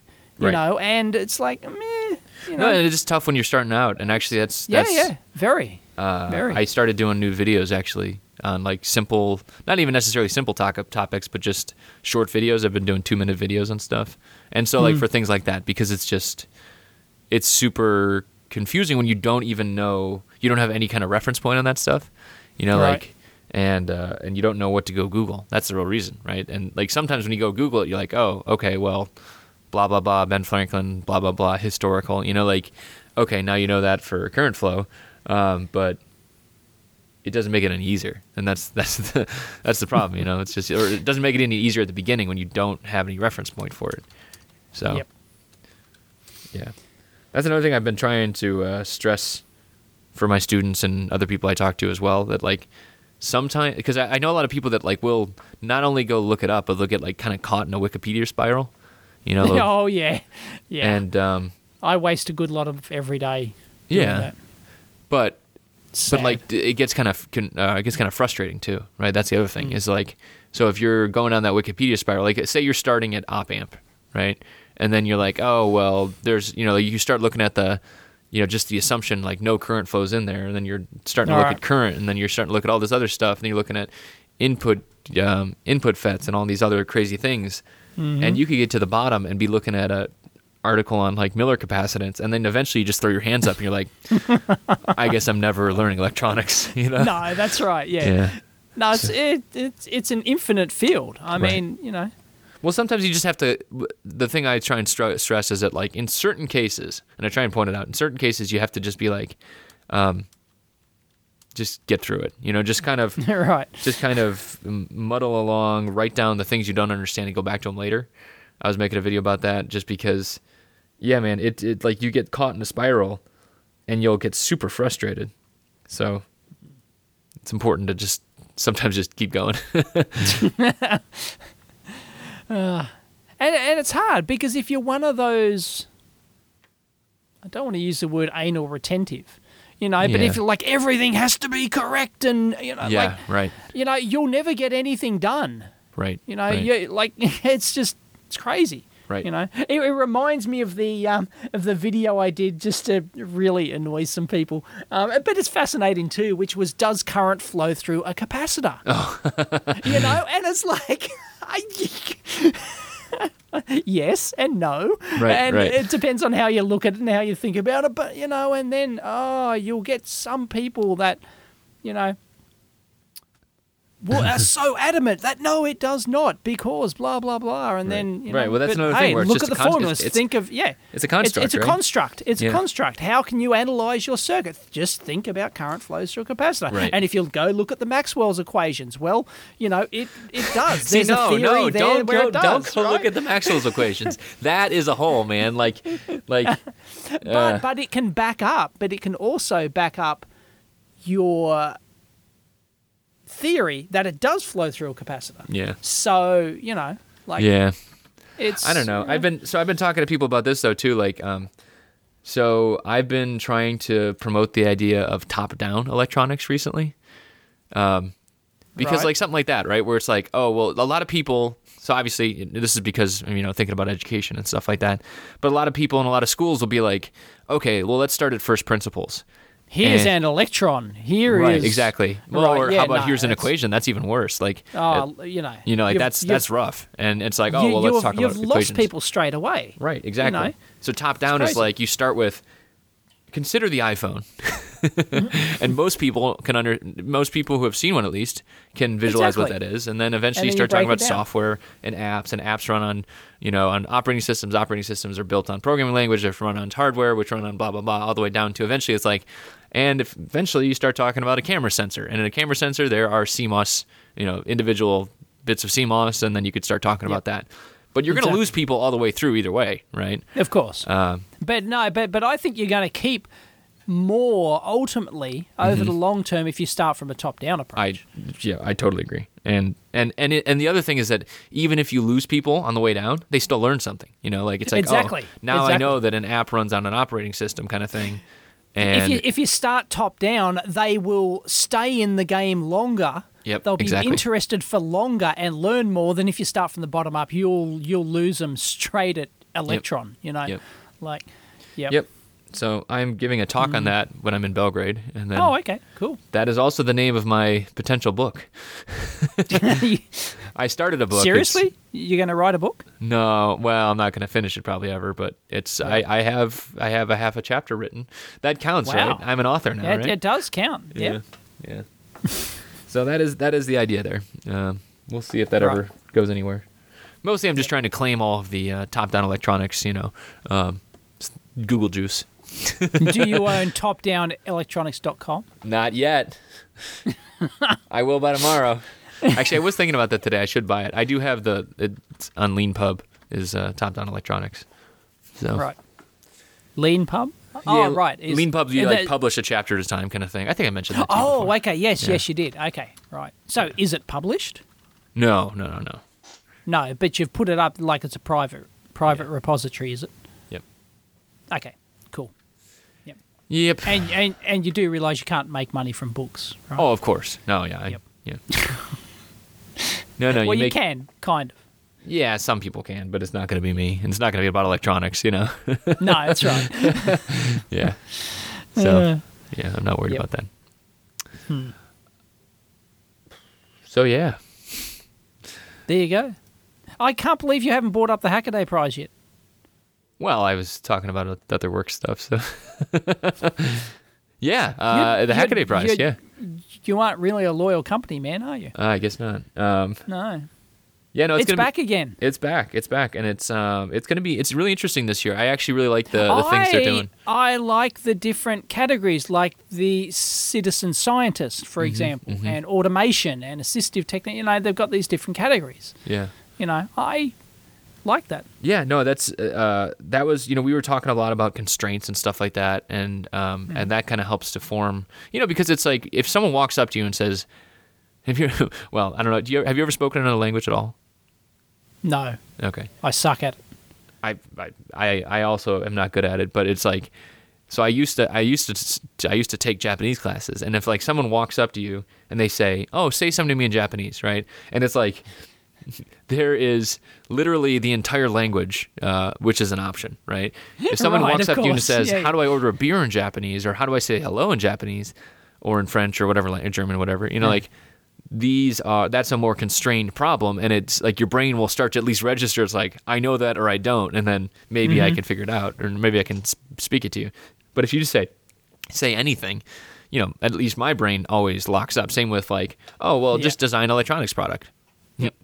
you Right. know, and it's like, meh, you No, know. and it's tough when you're starting out, and actually that's Very. I started doing new videos actually on like simple, not even necessarily simple topics, but just short videos. I've been doing 2-minute videos and stuff, and so like for things like that, because it's super confusing when you don't even know, you don't have any kind of reference point on that stuff, you know, Right. like, and you don't know what to go Google. That's the real reason, right? And like sometimes when you go Google it, you're like, oh, okay, well, blah blah blah, Ben Franklin, blah blah blah, historical, you know, like, okay, now you know that for current flow, but it doesn't make it any easier, and that's the problem, you know. It's just, or it doesn't make it any easier at the beginning when you don't have any reference point for it. So, Yep. yeah, that's another thing I've been trying to stress for my students and other people I talk to as well. That like sometimes, because I know a lot of people that like will not only go look it up, but they'll get like kind of caught in a Wikipedia spiral, you know. Oh yeah. And I waste a good lot of every day. doing yeah, that. but Sad. like it gets kind of frustrating too, right? That's the other thing is like, so if you're going down that Wikipedia spiral, like say you're starting at op amp, right? And then you're like, oh well, there's, you know, you start looking at the, you know, just the assumption like no current flows in there, and then you're starting to look Alright. at current, and then you're starting to look at all this other stuff, and then you're looking at input FETs and all these other crazy things, and you could get to the bottom and be looking at a article on like Miller capacitance, and then eventually you just throw your hands up and you're like, I guess I'm never learning electronics, you know? No, that's right. Yeah. Yeah. No, it's an infinite field. I mean, you know. Well, sometimes you just have to. The thing I try and stress is that, like, in certain cases, and I try and point it out, in certain cases, you have to just be like, just get through it. You know, just kind of, Right. just kind of muddle along, write down the things you don't understand, and go back to them later. I was making a video about that just because, yeah, man, it like you get caught in a spiral, and you'll get super frustrated. So it's important to just sometimes just keep going. And it's hard because if you're one of those, I don't want to use the word anal retentive, you know, but Yeah. if like everything has to be correct and, you know, Yeah, like, right, you know, you'll never get anything done. right. You know, right. you like it's crazy. Right. You know, it reminds me of the video I did just to really annoy some people. But it's fascinating too, which was, does current flow through a capacitor? Oh. You know, and it's like, yes and no. Right, and right. it depends on how you look at it and how you think about it. But, you know, and then, you'll get some people that, you know, are so adamant that no, it does not because blah blah blah, and then you know, Right, well, that's but, another hey, thing where it's look just at the a formulas. it's Think of it's a construct, It's a right? construct. It's Yeah. a construct. How can you analyze your circuit? Just think about current flows through a capacitor, Right. and if you go look at the Maxwell's equations, well, you know it does. See, There's a theory there don't where go, it does, don't go right? look at the Maxwell's equations. That is a hole, man. Like, But it can back up. But it can also back up your theory that it does flow through a capacitor. yeah, So, you know, like yeah. it's I don't know. you I've been talking to people about this though too. Like, so I've been trying to promote the idea of top-down electronics recently, because Right. like something like that, right? Where it's like, oh well, a lot of people. So obviously, this is because, you know, thinking about education and stuff like that. But a lot of people in a lot of schools will be like, okay, well, let's start at first principles. Here's And- an electron. Here is Right, exactly. Well, Right, or yeah, how about no, here's an it's- equation? That's even worse. Like, you know, like you've- that's rough. And it's like, oh, you- well, let's you've- talk about You've equations. lost people straight away. Right, exactly. know? So top down is crazy. like you start with, consider the iPhone, and most people who have seen one at least can visualize what Exactly. that is, and then eventually And you then start talking you about break it down. software and apps run on, you know, on operating systems. Operating systems are built on programming language, they're run on hardware, which run on blah blah blah, all the way down to eventually it's like, and if eventually you start talking about a camera sensor, and in a camera sensor there are CMOS, you know, individual bits of CMOS, and then you could start talking about that. But you're going to Exactly. lose people all the way through either way, right? Of course. Um, But no, but I think you're going to keep more ultimately over the long term if you start from a top-down approach. I totally agree. And the other thing is that even if you lose people on the way down, they still learn something. You know, like it's like, Exactly. oh, now I Exactly. know that an app runs on an operating system kind of thing. And If you start top-down, they will stay in the game longer. Yep, They'll be exactly. interested for longer and learn more than if you start from the bottom up. You'll lose them straight at electron. You know, Yep. like, yep. Yep. So I'm giving a talk on that when I'm in Belgrade, and then Oh, okay, cool. that is also the name of my potential book. I started a book. Seriously, you're going to write a book? No, well, I'm not going to finish it probably ever, but it's I have a half a chapter written. That counts, Wow. right? I'm an author now, Yeah, right? it does count. Yeah. Yeah. So that is the idea there. We'll see if that Right. ever goes anywhere. Mostly, I'm just trying to claim all of the top-down electronics, Google juice. Do you own topdownelectronics.com? Not yet. I will by tomorrow. Actually, I was thinking about that today. I should buy it. I do have it's on LeanPub is top-down electronics. So Right. Lean Pub? Yeah, Oh, right. LeanPub, you and like that- publish a chapter at a time kind of thing. I think I mentioned that to you Oh, before. okay. Yes, Yeah. yes, you did. Okay, right. So is it published? No. No, but you've put it up like it's a private repository, is it? Yep. Okay, cool. Yep. And you do realise you can't make money from books, right? Oh, of course. No, yeah. Yep. Yeah. No, well, you make, can, kind of. Yeah, some people can, but it's not going to be me. And it's not going to be about electronics, No, that's right. Yeah. So, Uh, yeah, I'm not worried yep. about that. So, yeah. There you go. I can't believe you haven't brought up the Hackaday Prize yet. Well, I was talking about other work stuff, so. Yeah, the You'd- Hackaday Prize, you'd- yeah. You aren't really a loyal company, man, are you? I guess not. No. Yeah, no, It's gonna back again. It's back, and it's really interesting this year. I actually really like the things they're doing. I like the different categories, like the citizen scientist, for example, and automation and assistive technique. You know, they've got these different categories. Yeah. You know, I like that. Yeah, no, that was we were talking a lot about constraints and stuff like that, and that kind of helps to form because it's like if someone walks up to you and says, "Have you?" Well, I don't know. Have you ever spoken another language at all? No, Okay. I suck at it. I also am not good at it, but it's like, so I used to take Japanese classes, and if like someone walks up to you and they say, "Oh, say something to me in Japanese," right? And it's like, there is literally the entire language, which is an option, right? If someone Right, walks of up to you and course. says, Yeah. "How do I order a beer in Japanese?" or "How do I say hello in Japanese?" or in French or whatever, German, whatever, like. That's a more constrained problem, and it's like your brain will start to at least register. It's like, I know that or I don't, and then maybe I can figure it out, or maybe I can speak it to you. But if you just say anything, at least my brain always locks up. Same with like, oh well, just design electronics product. Yep.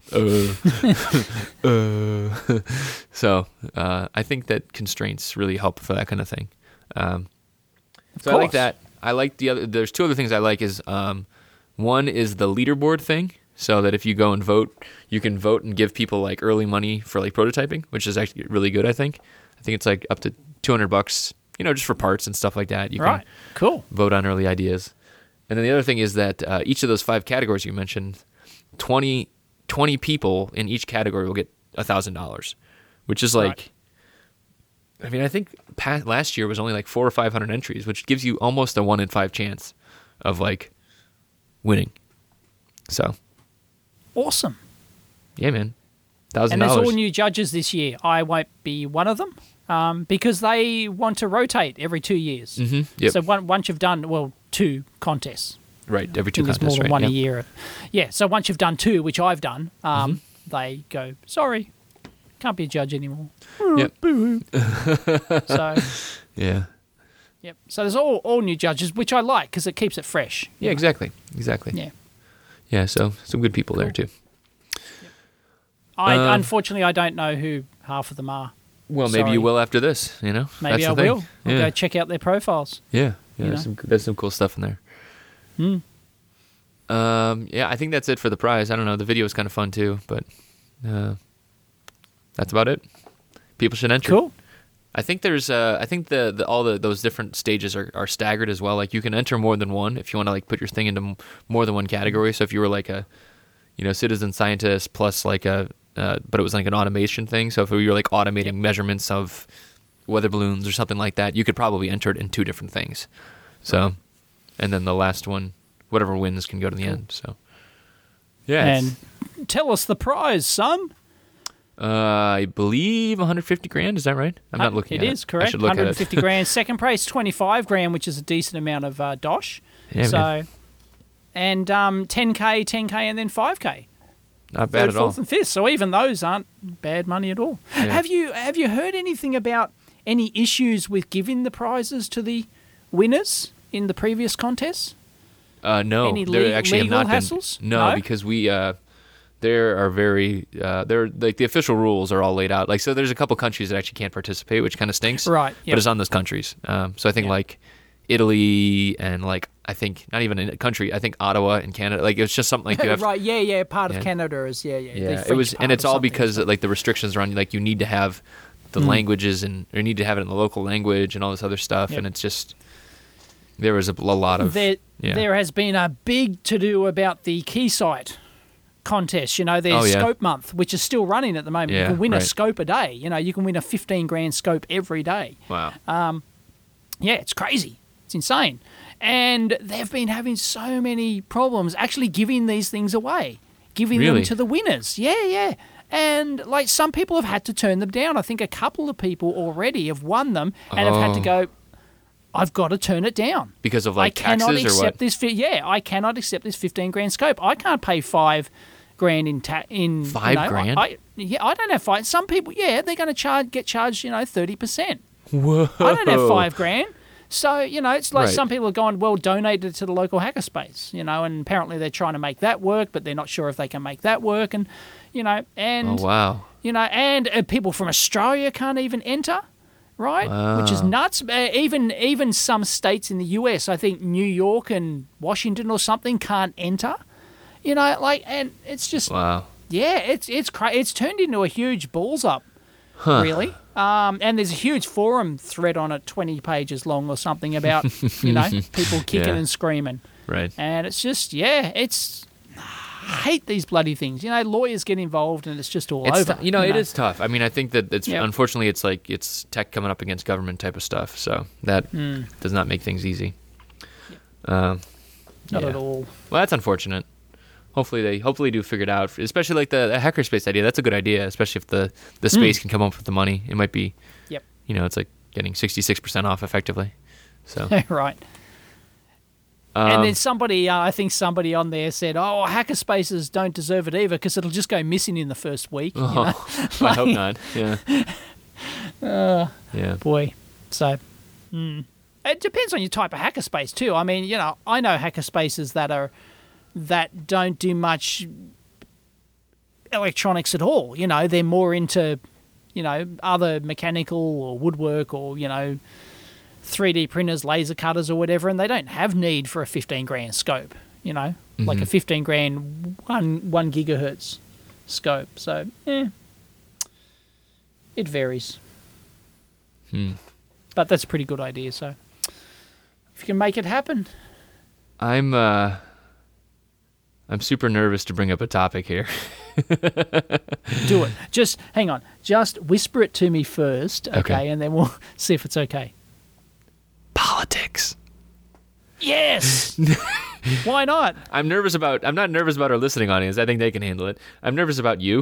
So I think that constraints really help for that kind of thing. So I course. like that. I like there's two other things I like is one is the leaderboard thing, so that if you go and vote, you can vote and give people like early money for like prototyping, which is actually really good. I think it's like up to $200, just for parts and stuff like that. You Right. can Cool. vote on early ideas. And then the other thing is that each of those 5 categories you mentioned, 20 people in each category will get $1,000, which is like, Right. I mean, I think last year was only like 400 or 500 entries, which gives you almost a 1 in 5 chance of like winning. So, Awesome. yeah, man, $1,000. And there's all new judges this year. I won't be one of them because they want to rotate every 2 years. Mm-hmm. Yep. So once you've done, 2 contests. Right, every 2 There's contests, more than right? one Yep. a year. Yeah, so once you've done 2, which I've done, they go, sorry, can't be a judge anymore. Yep. So, Yeah. yep. So there's all new judges, which I like because it keeps it fresh. Yeah, exactly. Yeah. Yeah, so some good people there too. Unfortunately, I don't know who half of them are. Well, maybe Sorry. you will after this, Maybe That's I the thing. will. I'll Yeah. go check out their profiles. Yeah, You there's some cool stuff in there. Yeah, I think that's it for the prize. I don't know. The video is kind of fun too, but that's about it. People should enter. Cool. I think there's I think those different stages are staggered as well. Like you can enter more than one if you want to like put your thing into more than one category. So if you were like a citizen scientist plus like but it was like an automation thing. So if you were like automating measurements of weather balloons or something like that, you could probably enter it in 2 different things. So, and then the last one, whatever wins, can go to the end. So, yeah. And tell us the prize, son. I believe 150 grand. Is that right? I'm not looking at it. It is correct. I should look 150 at it. grand. Second prize 25 grand, which is a decent amount of dosh. Yeah, so, man. and 10k, 10k, and then 5k. Not bad Third, at all. fourth, and fifth. So even those aren't bad money at all. Yeah. Have you heard anything about any issues with giving the prizes to the winners in the previous contests? No, Any there actually have legal not hassles? been. No, No? because we there are very there like the official rules are all laid out. Like so, there's a couple countries that actually can't participate, which kind of stinks. Right, But yep. it's on those countries. So I think Yeah. like Italy and like I think not even a country. I think Ottawa in Canada. Like it's just something like you have. Right, yeah, part Yeah. of Canada is, yeah. Yeah, the it French was, part and it's or all something, because isn't it? like the restrictions around like you need to have the languages and or you need to have it in the local language and all this other stuff, Yep. and it's just there was a lot of There has been a big to-do about the Keysight contest. You know, there's Oh, yeah. Scope Month, which is still running at the moment. Yeah, you can win a right. scope a day. You know, you can win a 15 grand scope every day. wow. Yeah, it's crazy. It's insane. And they've been having so many problems actually giving these things away, giving Really? them to the winners. Yeah. And like some people have had to turn them down. I think a couple of people already have won them and have had to Oh. go, I've got to turn it down. Because of like I cannot taxes or accept what? this. I cannot accept this 15 grand scope. I can't pay 5 grand in in 5 grand? I don't have 5. Some people, they're going to get charged 30%. Whoa. I don't have 5 grand. So, it's like Right. some people are going, well, donate it to the local hackerspace, and apparently they're trying to make that work, but they're not sure if they can make that work. And, and, Oh wow. and people from Australia can't even enter, right? Which is Wow. nuts. Even some states in the US, I think New York and Washington or something can't enter, and it's just, Wow. it's turned into a huge balls up. Really. And there's a huge forum thread on it, 20 pages long or something about, people kicking Yeah. and screaming. Right. And it's just, I hate these bloody things. Lawyers get involved and it's just all It's over. it is tough. I mean, I think that it's Yep. unfortunately it's like it's tech coming up against government type of stuff. So that does not make things easy. Not yeah. at all. Well, that's unfortunate. Hopefully they do figure it out. Especially like the hackerspace idea. That's a good idea. Especially if the space can come up with the money. It might be. Yep. It's like getting 66% off effectively. So. Right. And then I think somebody on there said, "Oh, hackerspaces don't deserve it either because it'll just go missing in the first week." I hope not. Yeah. Yeah. Boy, so it depends on your type of hackerspace too. I mean, I know hackerspaces that don't do much electronics at all. They're more into other mechanical or woodwork or 3D printers, laser cutters or whatever, and they don't have need for a 15 grand scope. Like a 15 grand 1 gigahertz scope. So it varies. But that's a pretty good idea. So if you can make it happen. I'm super nervous to bring up a topic here. Do it. Just hang on. Just whisper it to me first, okay? And then we'll see if it's okay. Politics. Yes. Why not? I'm not nervous about our listening audience. I think they can handle it. I'm nervous about you.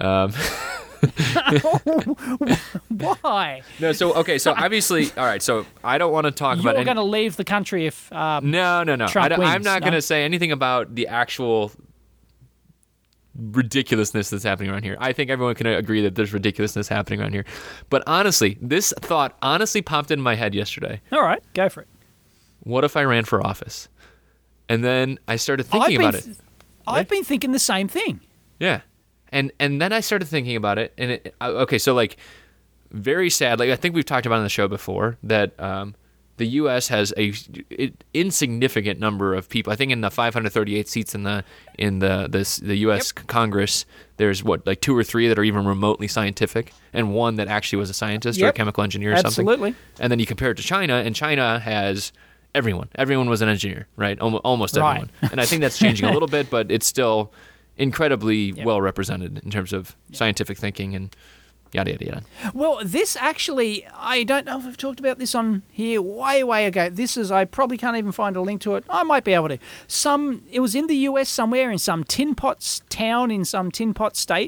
Why? No, so obviously, all right. So I don't want to talk You're about. going to leave the country if No. Trump I'm wins, not no? going to say anything about the actual ridiculousness that's happening around here. I think everyone can agree that there's ridiculousness happening around here. But honestly, this thought popped in my head yesterday. All right, go for it. What if I ran for office? And then I started thinking about it. I've been thinking the same thing. Yeah. And then I started thinking about it, and so like, very sad. Like I think we've talked about on the show before that the U.S. has a insignificant number of people. I think in the 538 seats in the U.S. Congress, there's like 2 or 3 that are even remotely scientific, and 1 that actually was a scientist or a chemical engineer or something. Absolutely. And then you compare it to China, and China has everyone. Everyone was an engineer, right? Almost everyone. Right. And I think that's changing a little bit, but it's still incredibly well represented in terms of scientific thinking and yada yada yada. Well, this actually, I don't know if I've talked about this on here way ago. I probably can't even find a link to it. I might be able to. It was in the US somewhere in some tin pot town in some tin pot state,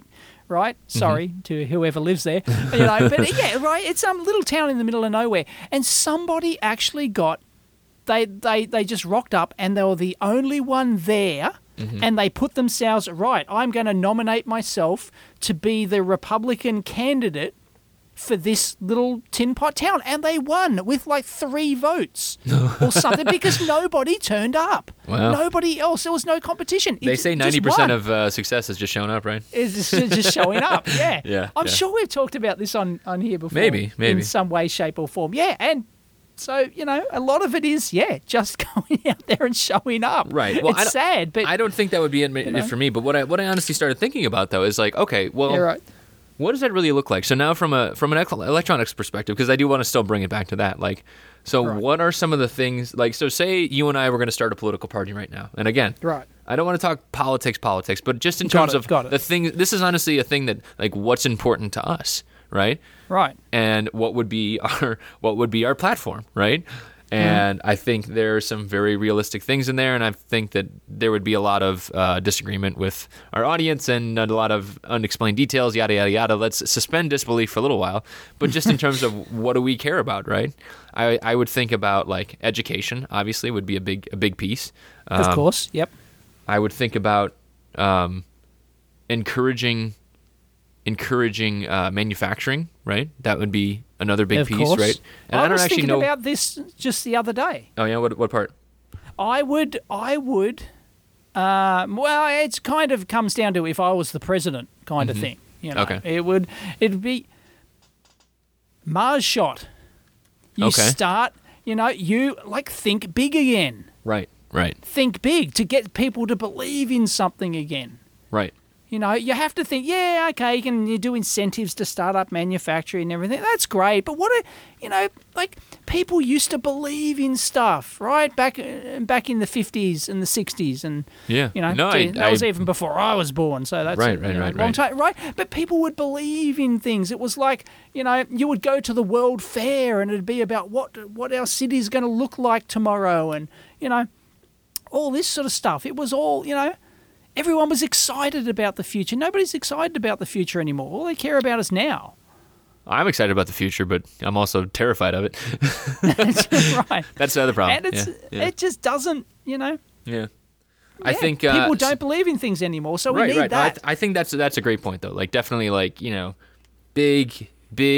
right? Sorry to whoever lives there, but yeah, right. It's some little town in the middle of nowhere, and somebody actually got they just rocked up, and they were the only one there. And they put themselves, right, I'm going to nominate myself to be the Republican candidate for this little tin pot town. And they won with like 3 votes or something because nobody turned up. Wow. Nobody else. There was no competition. They say 90% of success is just showing up, right? Is just showing up, yeah. Yeah, I'm sure we've talked about this on here before. Maybe. In some way, shape or form. Yeah, and so, a lot of it is, just going out there and showing up. Right. Well, it's sad, but... I don't think that would be it for me, but what I honestly started thinking about, though, is like, okay, well, Yeah, right. what does that really look like? So now from an electronics perspective, because I do want to still bring it back to that, like, so Right. what are some of the things, like, so say you and I were going to start a political party right now, and again, Right. I don't want to talk politics, but just in terms of the thing, this is honestly a thing that, like, what's important to us, right? Right. And what would be our platform, right? And I think there are some very realistic things in there, and I think that there would be a lot of disagreement with our audience and a lot of unexplained details, yada, yada, yada. Let's suspend disbelief for a little while. But just in terms of what do we care about, right? I would think about, like, education, obviously, would be a big piece. Of course, yep. I would think about encouraging manufacturing, right? That would be another big piece, course. right? And I don't was actually thinking know about this just the other day. Oh yeah, what part? I would. Well, it kind of comes down to if I was the president, kind of thing. Okay. It'd be Mars shot. You Okay. start. You like think big again. Right. Think big to get people to believe in something again. Right. You have to think, okay, you do incentives to start up manufacturing and everything. That's great. But like people used to believe in stuff, right? Back in the 50s and the 60s. And, Yeah. that was even before I was born. So that's Right, a right. long time, right? But people would believe in things. It was like, you would go to the World Fair and it'd be about what our city's going to look like tomorrow and, all this sort of stuff. It was all, everyone was excited about the future. Nobody's excited about the future anymore. All they care about is now. I'm excited about the future, but I'm also terrified of it. Right. That's the other problem. And it just doesn't, Yeah. I think people don't believe in things anymore, so we need right. that. I think that's a great point, though. Like, definitely, like, big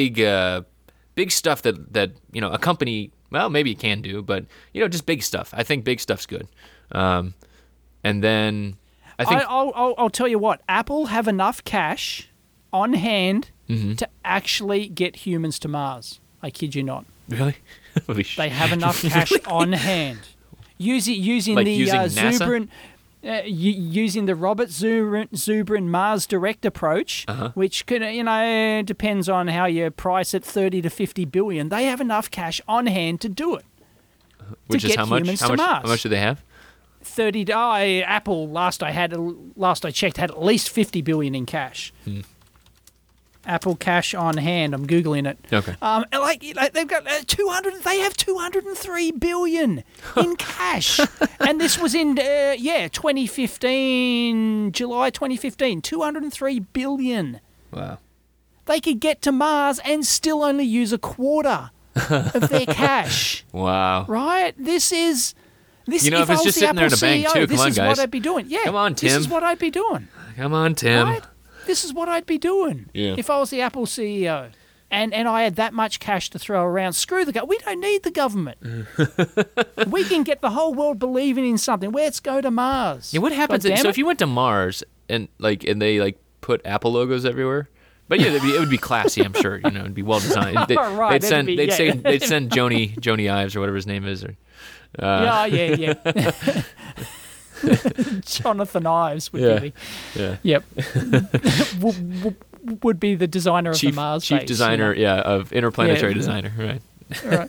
stuff that a company, well, maybe it can do, but just big stuff. I think big stuff's good. And then I think I'll tell you what. Apple have enough cash on hand to actually get humans to Mars. I kid you not. Really? Holy They have enough cash on hand. Using Like the using NASA? Zubrin, using the Robert Zubrin Mars Direct approach, which could depends on how you price it, 30 to 50 billion. They have enough cash on hand to do it. which to is get how much? humans How to much? Mars. How much do they have? 30. Apple last I checked had at least 50 billion in cash. Apple cash on hand. I'm googling it. Okay. They've got 200. They have 203 billion in cash, and this was in 2015, July 2015. 203 billion. Wow. They could get to Mars and still only use a quarter of their cash. Wow. Right? This. If If it's I was just the sitting there in Apple a bank, CEO, too. this Come on, is guys. what I'd be doing. Yeah. Come on, This Tim. is what I'd be doing. Come on, Tim. Right? This is what I'd be doing if I was the Apple CEO. And I had that much cash to throw around. Screw the government. We don't need the government. We can get the whole world believing in something. Let's go to Mars. Yeah, what happens? God damn So it. if you went to Mars and they put Apple logos everywhere, but yeah, it would be classy. I'm sure. It'd be well designed. Right, it'd be- They'd yeah. send Joni Ives or whatever his name is. Or, Yeah. Jonathan Ives would be yeah. Yep. would be the designer of the Mars chief base, designer, of interplanetary Yeah. designer, right? Right.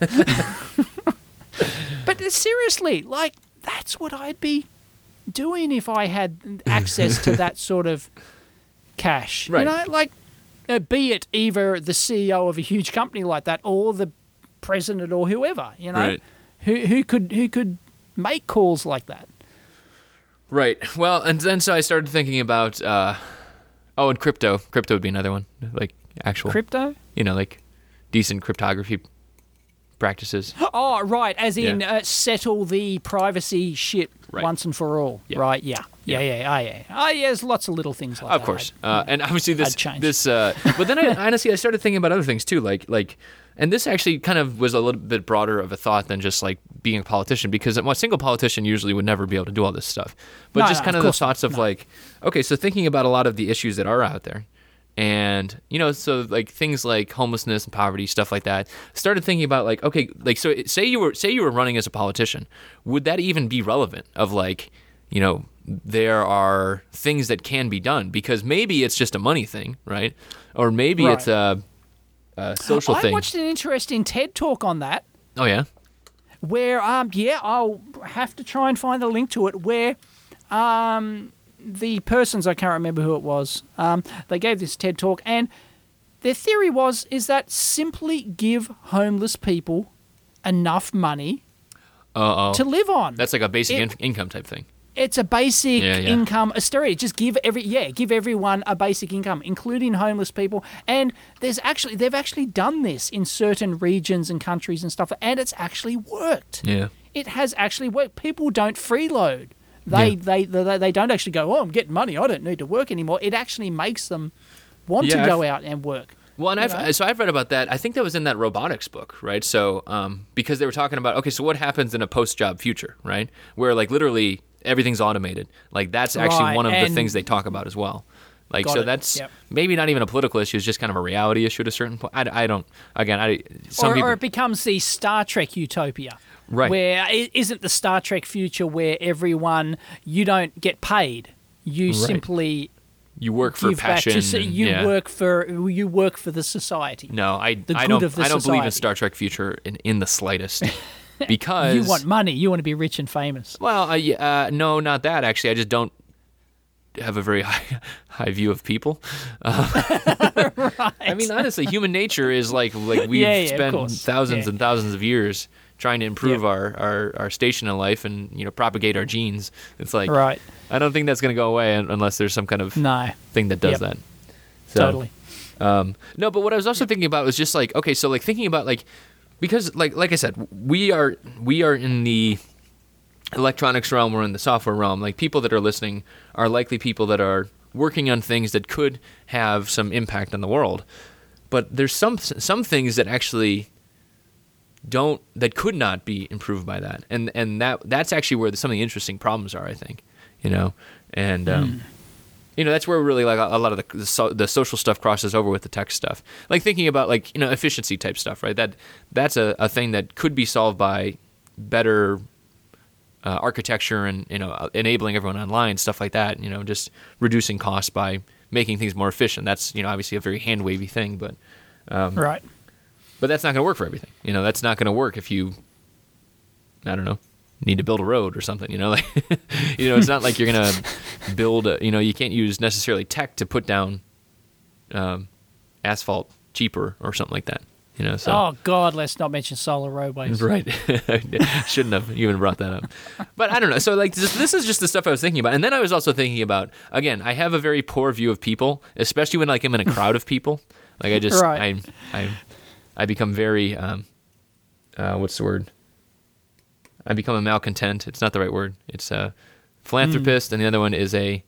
But seriously, like, that's what I'd be doing if I had access to that sort of cash. Right. Be it either the CEO of a huge company like that or the president or whoever, Right. who could make calls like that. Right. Well, and then so I started thinking about Oh, and crypto. Crypto would be another one. Like actual, Crypto? like decent cryptography practices. Oh, right. As in Yeah. settle the privacy shit Right. once and for all. Yeah. Right. Yeah. Yeah. Yeah. Oh, yeah. There's lots of little things like Of that. course, and obviously I'd change. but then honestly I started thinking about other things too, like, and this actually kind of was a little bit broader of a thought than just like being a politician, because a single politician usually would never be able to do all this stuff. But No, just no, kind of of the course not. thoughts of like, okay, so thinking about a lot of the issues that are out there, and so like things like homelessness and poverty, stuff like that. Started thinking about like, okay, like so say you were running as a politician, would that even be relevant? Of like, there are things that can be done, because maybe it's just a money thing, right? Or maybe Right. it's a social I thing. watched an interesting TED talk on that. Oh yeah, Where I'll have to try and find the link to it, where the persons, I can't remember who it was, they gave this TED talk, and their theory is that simply give homeless people enough money to live on. that's like a basic It- income type thing. It's a basic Yeah, yeah. income austerity. Just give everyone a basic income, including homeless people. And they've actually done this in certain regions and countries and stuff, and it's actually worked. Yeah. It has actually worked. People don't freeload. They don't actually go, oh, I'm getting money, I don't need to work anymore. It actually makes them want to Yeah, go out and work. Well, and I've read about that. I think that was in that robotics book, right? So, because they were talking about, okay, so what happens in a post-job future, right? Where like literally everything's automated. Like that's actually Right, one of the and- things they talk about as well. Like, Got so it, that's yep. maybe not even a political issue. It's just kind of a reality issue at a certain point. I don't, again, some people. Or it becomes the Star Trek utopia. Right. Where it isn't the Star Trek future where you don't get paid. You Right. simply You work for give back passion. to and- you yeah. work for the society. No, I good don't. of the I don't believe in society. Star Trek future in the slightest. Because You want money. You want to be rich and famous. Well, no, not that actually. I just don't have a very high view of people. I mean, honestly, human nature is like we've Yeah, of spent course. thousands Yeah. and thousands of years trying to improve Yeah. our station in life and propagate our genes. It's like Right. I don't think that's going to go away unless there's some kind of No. thing that does Yep. that. So, Totally. no, but what I was also thinking about was just like, okay, so like thinking about like, because like I said, we are in the electronics realm, we're in the software realm. Like people that are listening are likely people that are working on things that could have some impact on the world. But there's some things that actually that could not be improved by that. And that's actually where some of the interesting problems are, I think, and that's where really like a lot of the social stuff crosses over with the tech stuff. Like thinking about like, efficiency type stuff, right? That's a thing that could be solved by better architecture and, enabling everyone online, stuff like that, just reducing costs by making things more efficient. That's, obviously a very hand wavy thing, but Right. but that's not going to work for everything. That's not going to work if you, I don't know, need to build a road or something. Like, it's not like you're going to build. You can't use necessarily tech to put down asphalt cheaper or something like that. So. Oh God, let's not mention solar roadways. Right. Shouldn't have even brought that up. But I don't know. So like this is just the stuff I was thinking about. And then I was also thinking about, again, I have a very poor view of people, especially when like I'm in a crowd of people. Like I just Right. I become very what's the word? I become a malcontent. It's not the right word. It's a philanthropist, and the other one is a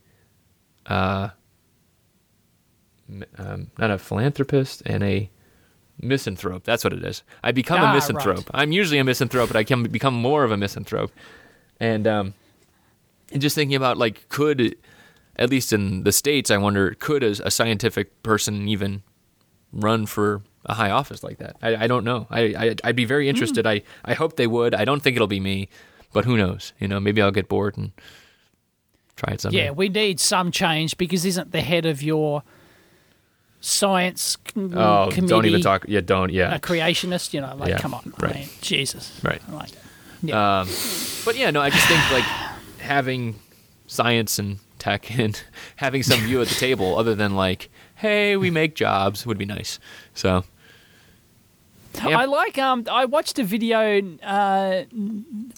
not a philanthropist and a misanthrope. That's what it is. I become a misanthrope. Right. I'm usually a misanthrope, but I can become more of a misanthrope. And just thinking about like, could, at least in the States, I wonder, could a scientific person even run for a high office like that? I don't know. I'd be very interested. I hope they would. I don't think it'll be me, but who knows? Maybe I'll get bored and try it someday. Yeah, we need some change because isn't the head of your science committee don't even talk. Yeah, don't. Yeah. a creationist? Yeah, Come on, right. I mean, Jesus. Right. Like, yeah. But yeah, no, I just think like having science and tech and having some view at the table other than like, hey, we make jobs would be nice. So yeah. I watched a video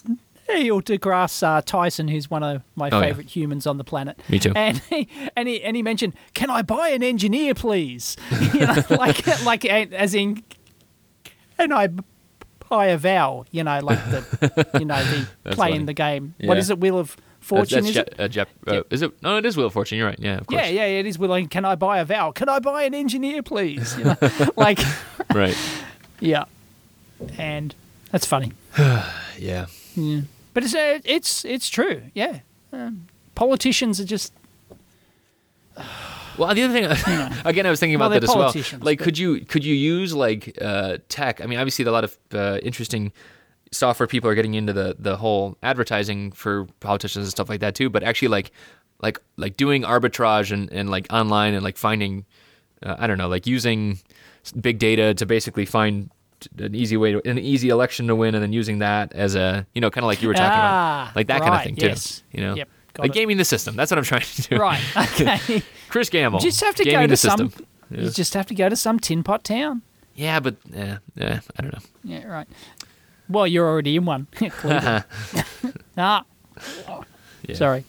Neil deGrasse Tyson, who's one of my Oh, yeah. favorite humans on the planet. Me too. And he mentioned, "Can I buy an engineer, please?" You know, like as in, can I buy a vowel? You know, like the playing funny. the game. Yeah. What is it? Wheel of Fortune? That's Is it? Yeah. Is it? No, it is Wheel of Fortune. You're right. Yeah, of course. Yeah, it is. Wheel. Can I buy a vowel? Can I buy an engineer, please? You know, like Right. yeah, and that's funny. Yeah. Yeah, but it's true. Yeah, politicians are just Well, the other thing, again, I was thinking about Well, that they're as well. politicians, Like, but- could you use like tech? I mean, obviously, a lot of interesting software people are getting into the whole advertising for politicians and stuff like that too. But actually, like doing arbitrage and like online and like finding, I don't know, like using big data to basically find an easy election to win, and then using that as a, you know, kind of like you were talking about, like that kind of right, thing too. yes. You know, Yep, got like it. gaming the system. That's what I'm trying to do. right. Okay, Chris Gamble. you just have to gaming go the to some. system. Yeah. You just have to go to some tin pot town. Yeah, but I don't know. Yeah, right. Well, you're already in one. Cleveland. Ah, Yeah. sorry.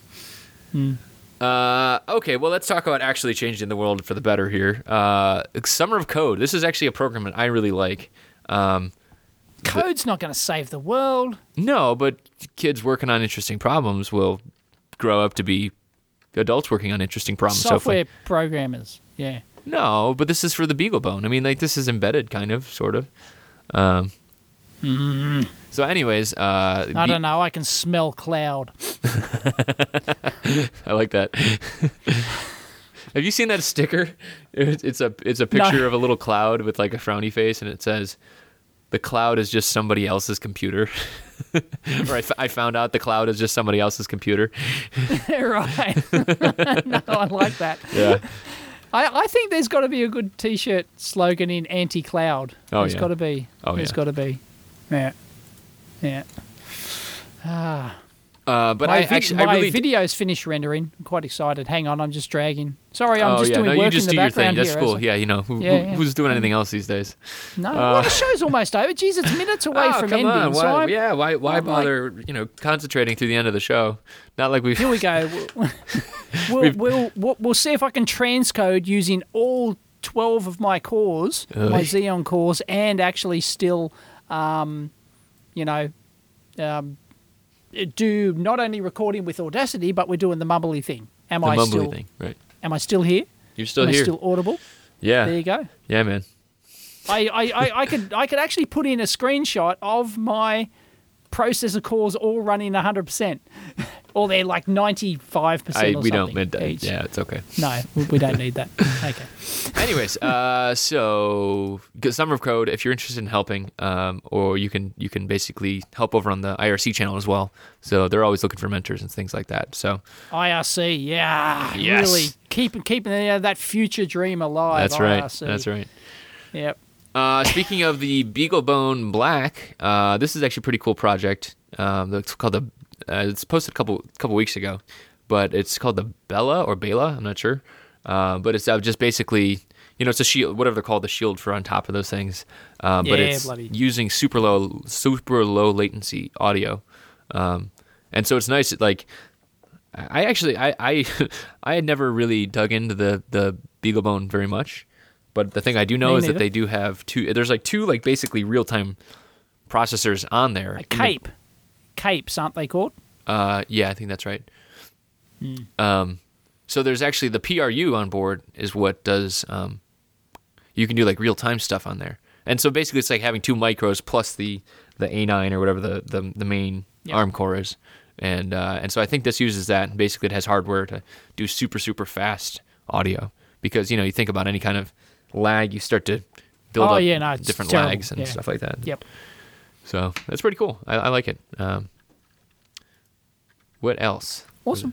Okay, well, let's talk about actually changing the world for the better here. Summer of Code. This is actually a program that I really like. Code's not going to save the world. No, but kids working on interesting problems will grow up to be adults working on interesting problems. Software hopefully. programmers. Yeah. No, but this is for the BeagleBone. I mean, like, this is embedded, kind of, sort of. So, anyways, I don't know. I can smell cloud. I like that. Have you seen that sticker? It's a picture of a little cloud with like a frowny face, and it says, "The cloud is just somebody else's computer." Or I found out the cloud is just somebody else's computer. Right. No, I like that. Yeah. I think there's got to be a good T-shirt slogan in anti-cloud. Oh, There's yeah. got to be. Oh, There's yeah. got to be. Yeah. Yeah. But My I really video's finished rendering. I'm quite excited. Hang on, I'm just dragging. Sorry, I'm oh just yeah, doing no, work you just in the do your thing. background That's here. cool. as- Yeah, you know Yeah. who's doing anything else these days? No, well, the show's almost over. Jeez, it's minutes away Oh, from come ending. on. So Why, I'm, yeah, why I'm like- bother? Concentrating through the end of the show. Not like we've. here we go. We'll see if I can transcode using all 12 of my cores, my Xeon cores, and actually still, do not only recording with Audacity, but we're doing the mumbly thing. Am the I mumbly still? thing, right? Am I still here? You're still Am here. I still audible? Yeah. There you go. Yeah, man. I could actually put in a screenshot of my processor cores all running 100%, or they're like 95% or something. We don't need that. each. Yeah, it's okay. No, we don't need that. Okay. Anyways, so Summer of Code, if you're interested in helping, or you can basically help over on the IRC channel as well. So they're always looking for mentors and things like that. So IRC, yeah, Yes. really keeping that future dream alive. that's right. IRC. That's right. Yep. Speaking of the BeagleBone Black, this is actually a pretty cool project. It's called it's posted a couple weeks ago, but it's called the Bella or Bela. I'm not sure, but it's just basically, it's a shield, whatever they're called, the shield for on top of those things. But Yeah, it's bloody. using super low latency audio, and so it's nice. Like, I actually I had never really dug into the BeagleBone very much. But the thing I do know Me is that neither. they do have there's like two like basically real-time processors on there. Capes, aren't they called? Yeah, I think that's right. So there's actually the PRU on board is what does, you can do like real-time stuff on there. And so basically it's like having two micros plus the A9 or whatever the main ARM core is. And so I think this uses that, and basically it has hardware to do super, super fast audio. Because, you think about any kind of lag, you start to build up it's different terrible. lags and Yeah. stuff like that. Yep. So that's pretty cool. I like it. What else? Awesome.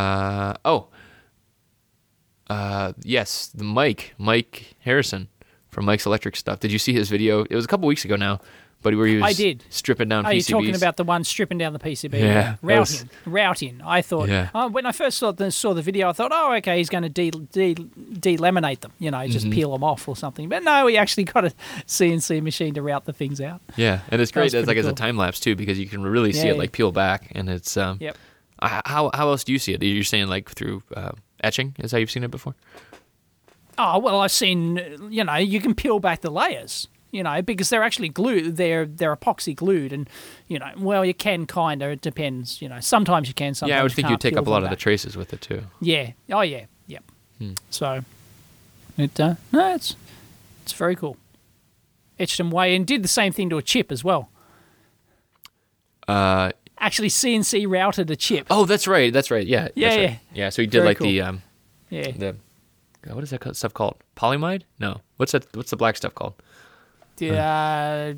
Yes, the Mike Harrison from Mike's Electric Stuff. Did you see his video? It was a couple weeks ago now, but where he was I did. stripping down Oh, PCBs. you're talking about the one stripping down the PCB. Yeah, Routing. I thought, Yeah. when I first saw the video, I thought, oh, okay, he's going to delaminate them, just Mm-hmm. peel them off or something. But no, he actually got a CNC machine to route the things out. Yeah, and it's That great was as like pretty as a cool. time lapse too, because you can really see Yeah, it like peel back, and it's Yep. How else do you see it? You're saying like through etching? Is how you've seen it before? Oh, well, I've seen, you can peel back the layers, because they're actually glued. They're epoxy glued. And, well, you can kind of. It depends. Sometimes you can, sometimes Yeah, I would you think can't you'd take peel up a lot them of the back. traces with it too. Yeah. Oh, yeah. Yep. Hmm. So, no, it's very cool. Etched them away and did the same thing to a chip as well. Actually, CNC routed a chip. Oh, that's right. That's right. Yeah. Yeah, that's right. yeah. Yeah. So he did Very like cool. the Yeah. what is that stuff called? Polymide? No. What's that? What's the black stuff called? Yeah.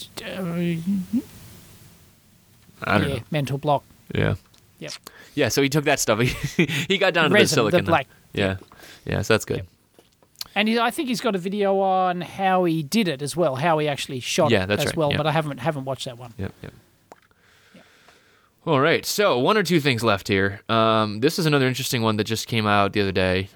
I don't know. Mental block. Yeah. Yep. Yeah. So he took that stuff. He got down to the Resin, silicon. the black. Yeah. Yeah. So that's good. And I think he's got a video on how he did it as well, how he actually shot Yeah, it that's as right, well. yeah. But I haven't watched that one. Yep. Yep. All right. So one or two things left here. This is another interesting one that just came out the other day.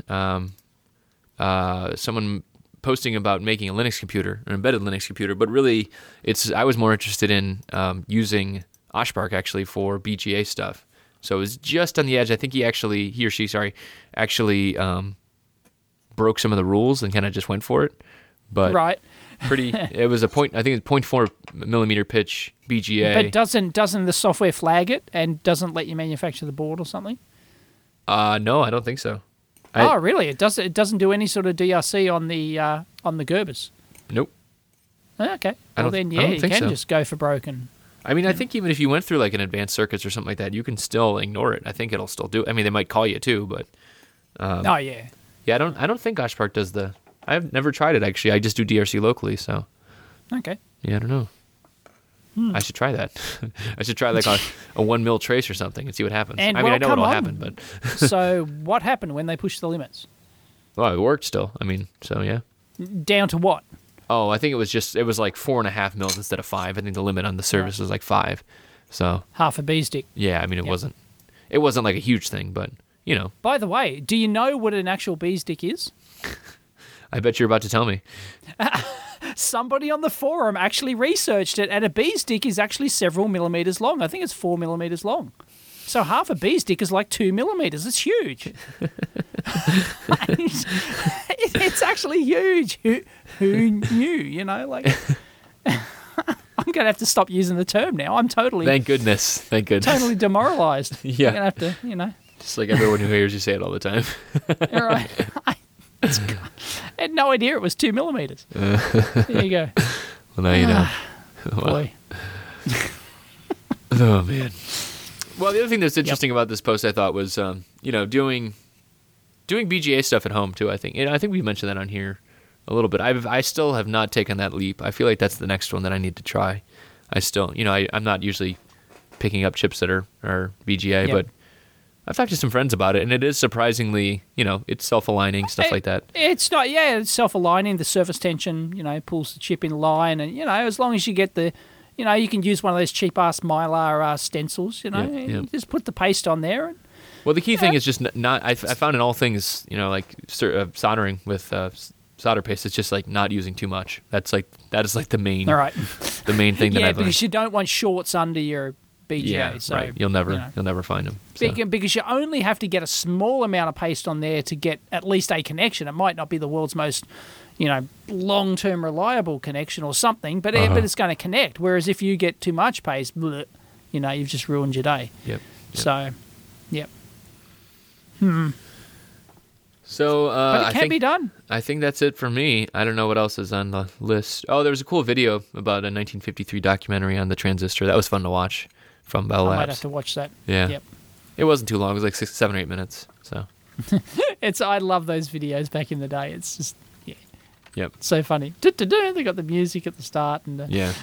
Someone posting about making a Linux computer, an embedded Linux computer, but really, I was more interested in using Oshpark actually for BGA stuff. So it was just on the edge. I think he or she, actually broke some of the rules and kind of just went for it. But Right. it was I think it's 0.4 millimeter pitch BGA. But doesn't the software flag it and doesn't let you manufacture the board or something? No, I don't think so. Oh, really? It doesn't do any sort of DRC on the Gerbers. Nope. Okay. I Well, don't- then I don't you think can so. just go for broken. I mean, I think even if you went through like an advanced circuits or something like that, you can still ignore it. I think it'll still do it. I mean, they might call you too, but Oh yeah. yeah, I don't think Oshpark does the. I've never tried it actually. I just do DRC locally, so Okay. yeah, I don't know. I should try that. I should try like a 1 mil trace or something and see what happens. And I mean, well, I know come it'll on. happen, but So what happened when they pushed the limits? well, it worked still. I mean, so yeah. Down to what? Oh, I think it was like 4.5 mils instead of 5. I think the limit on the service was like 5. So Half a bee stick. yeah, I mean, it wasn't like a huge thing, but you know, By the way, do you know what an actual bee stick is? I bet you're about to tell me. Somebody on the forum actually researched it, and a bee stick is actually several millimeters long. I think it's 4 millimeters long. So half a bee stick is like 2 millimeters. It's huge. It's actually huge. Who knew? Like, I'm gonna have to stop using the term now. I'm totally Thank goodness. totally demoralized. Yeah. I'm gonna have to, Just like everyone who hears you say it all the time. All right. I had no idea it was 2 millimeters. There you go. Well, now you know. Boy. Oh man. Well, the other thing that's interesting about this post, I thought, was doing BGA stuff at home too. I think we mentioned that on here a little bit. I still have not taken that leap. I feel like that's the next one that I need to try. I still, I'm not usually picking up chips that are BGA, Yep. but I've talked to some friends about it, and it is surprisingly, it's self-aligning stuff like that. It's not, it's self-aligning. The surface tension, pulls the chip in line, and as long as you get the, you can use one of those cheap-ass Mylar stencils. Yeah. Just put the paste on there. And, Well, the key thing is just not. I found in all things, like soldering with solder paste, it's just like not using too much. That is like the main all right. the main thing that Yeah, I've learned. because you don't want shorts under your BGA. Yeah, so, right. You'll never find them. So. Because you only have to get a small amount of paste on there to get at least a connection. It might not be the world's most, long-term reliable connection or something, but it's going to connect. Whereas if you get too much paste, bleh, you've just ruined your day. Yep. So, yep. So But it can be done. I think that's it for me. I don't know what else is on the list. Oh, there was a cool video about a 1953 documentary on the transistor. That was fun to watch from Bell I might have Labs. to watch that. Yeah. Yep. It wasn't too long. It was like 7 or 8 minutes. So I love those videos back in the day. It's just yep. so funny. They got the music at the start and Yeah.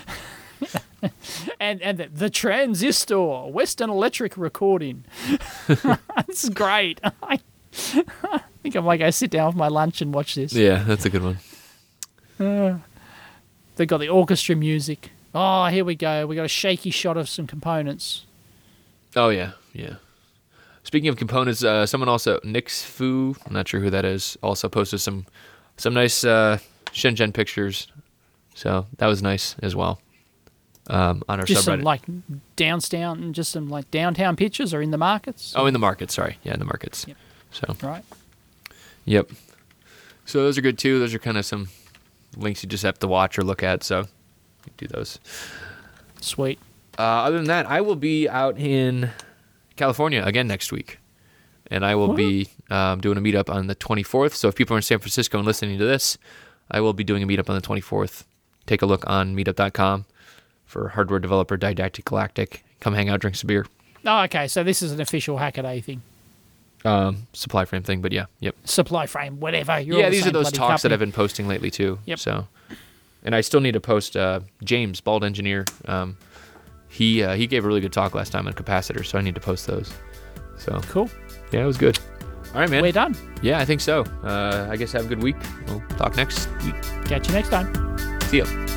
and the transistor Western Electric recording. It's great. I think I might go sit down with my lunch and watch this. Yeah, that's a good one. They've got the orchestra music. Oh, here we go. We got a shaky shot of some components. Oh yeah, yeah. Speaking of components, someone also Nix Fu, I'm not sure who that is, also posted some nice Shenzhen pictures. So that was nice as well. On our Just subreddit. some downtown pictures or in the markets. Oh, in the markets. Sorry, yeah, in the markets. Yep. So Right. Yep. So those are good too. Those are kind of some links you just have to watch or look at. So you do those. Sweet. Other than that, I will be out in California again next week, and I will be doing a meetup on the 24th. So if people are in San Francisco and listening to this, I will be doing a meetup on the 24th. Take a look on meetup.com for hardware developer Didactic Galactic. Come hang out, drink some beer. Oh, okay. So this is an official Hackaday thing. Supply frame thing, but yeah, yep. Supply frame, whatever. You're all Yeah, the these are same those bloody talks that company. I've been posting lately too. Yep. So, and I still need to post James, Bald Engineer. He gave a really good talk last time on capacitors, so I need to post those. So Cool. yeah, it was good. All right, man. We're done. Yeah, I think so. I guess have a good week. We'll talk next week. Catch you next time. See ya.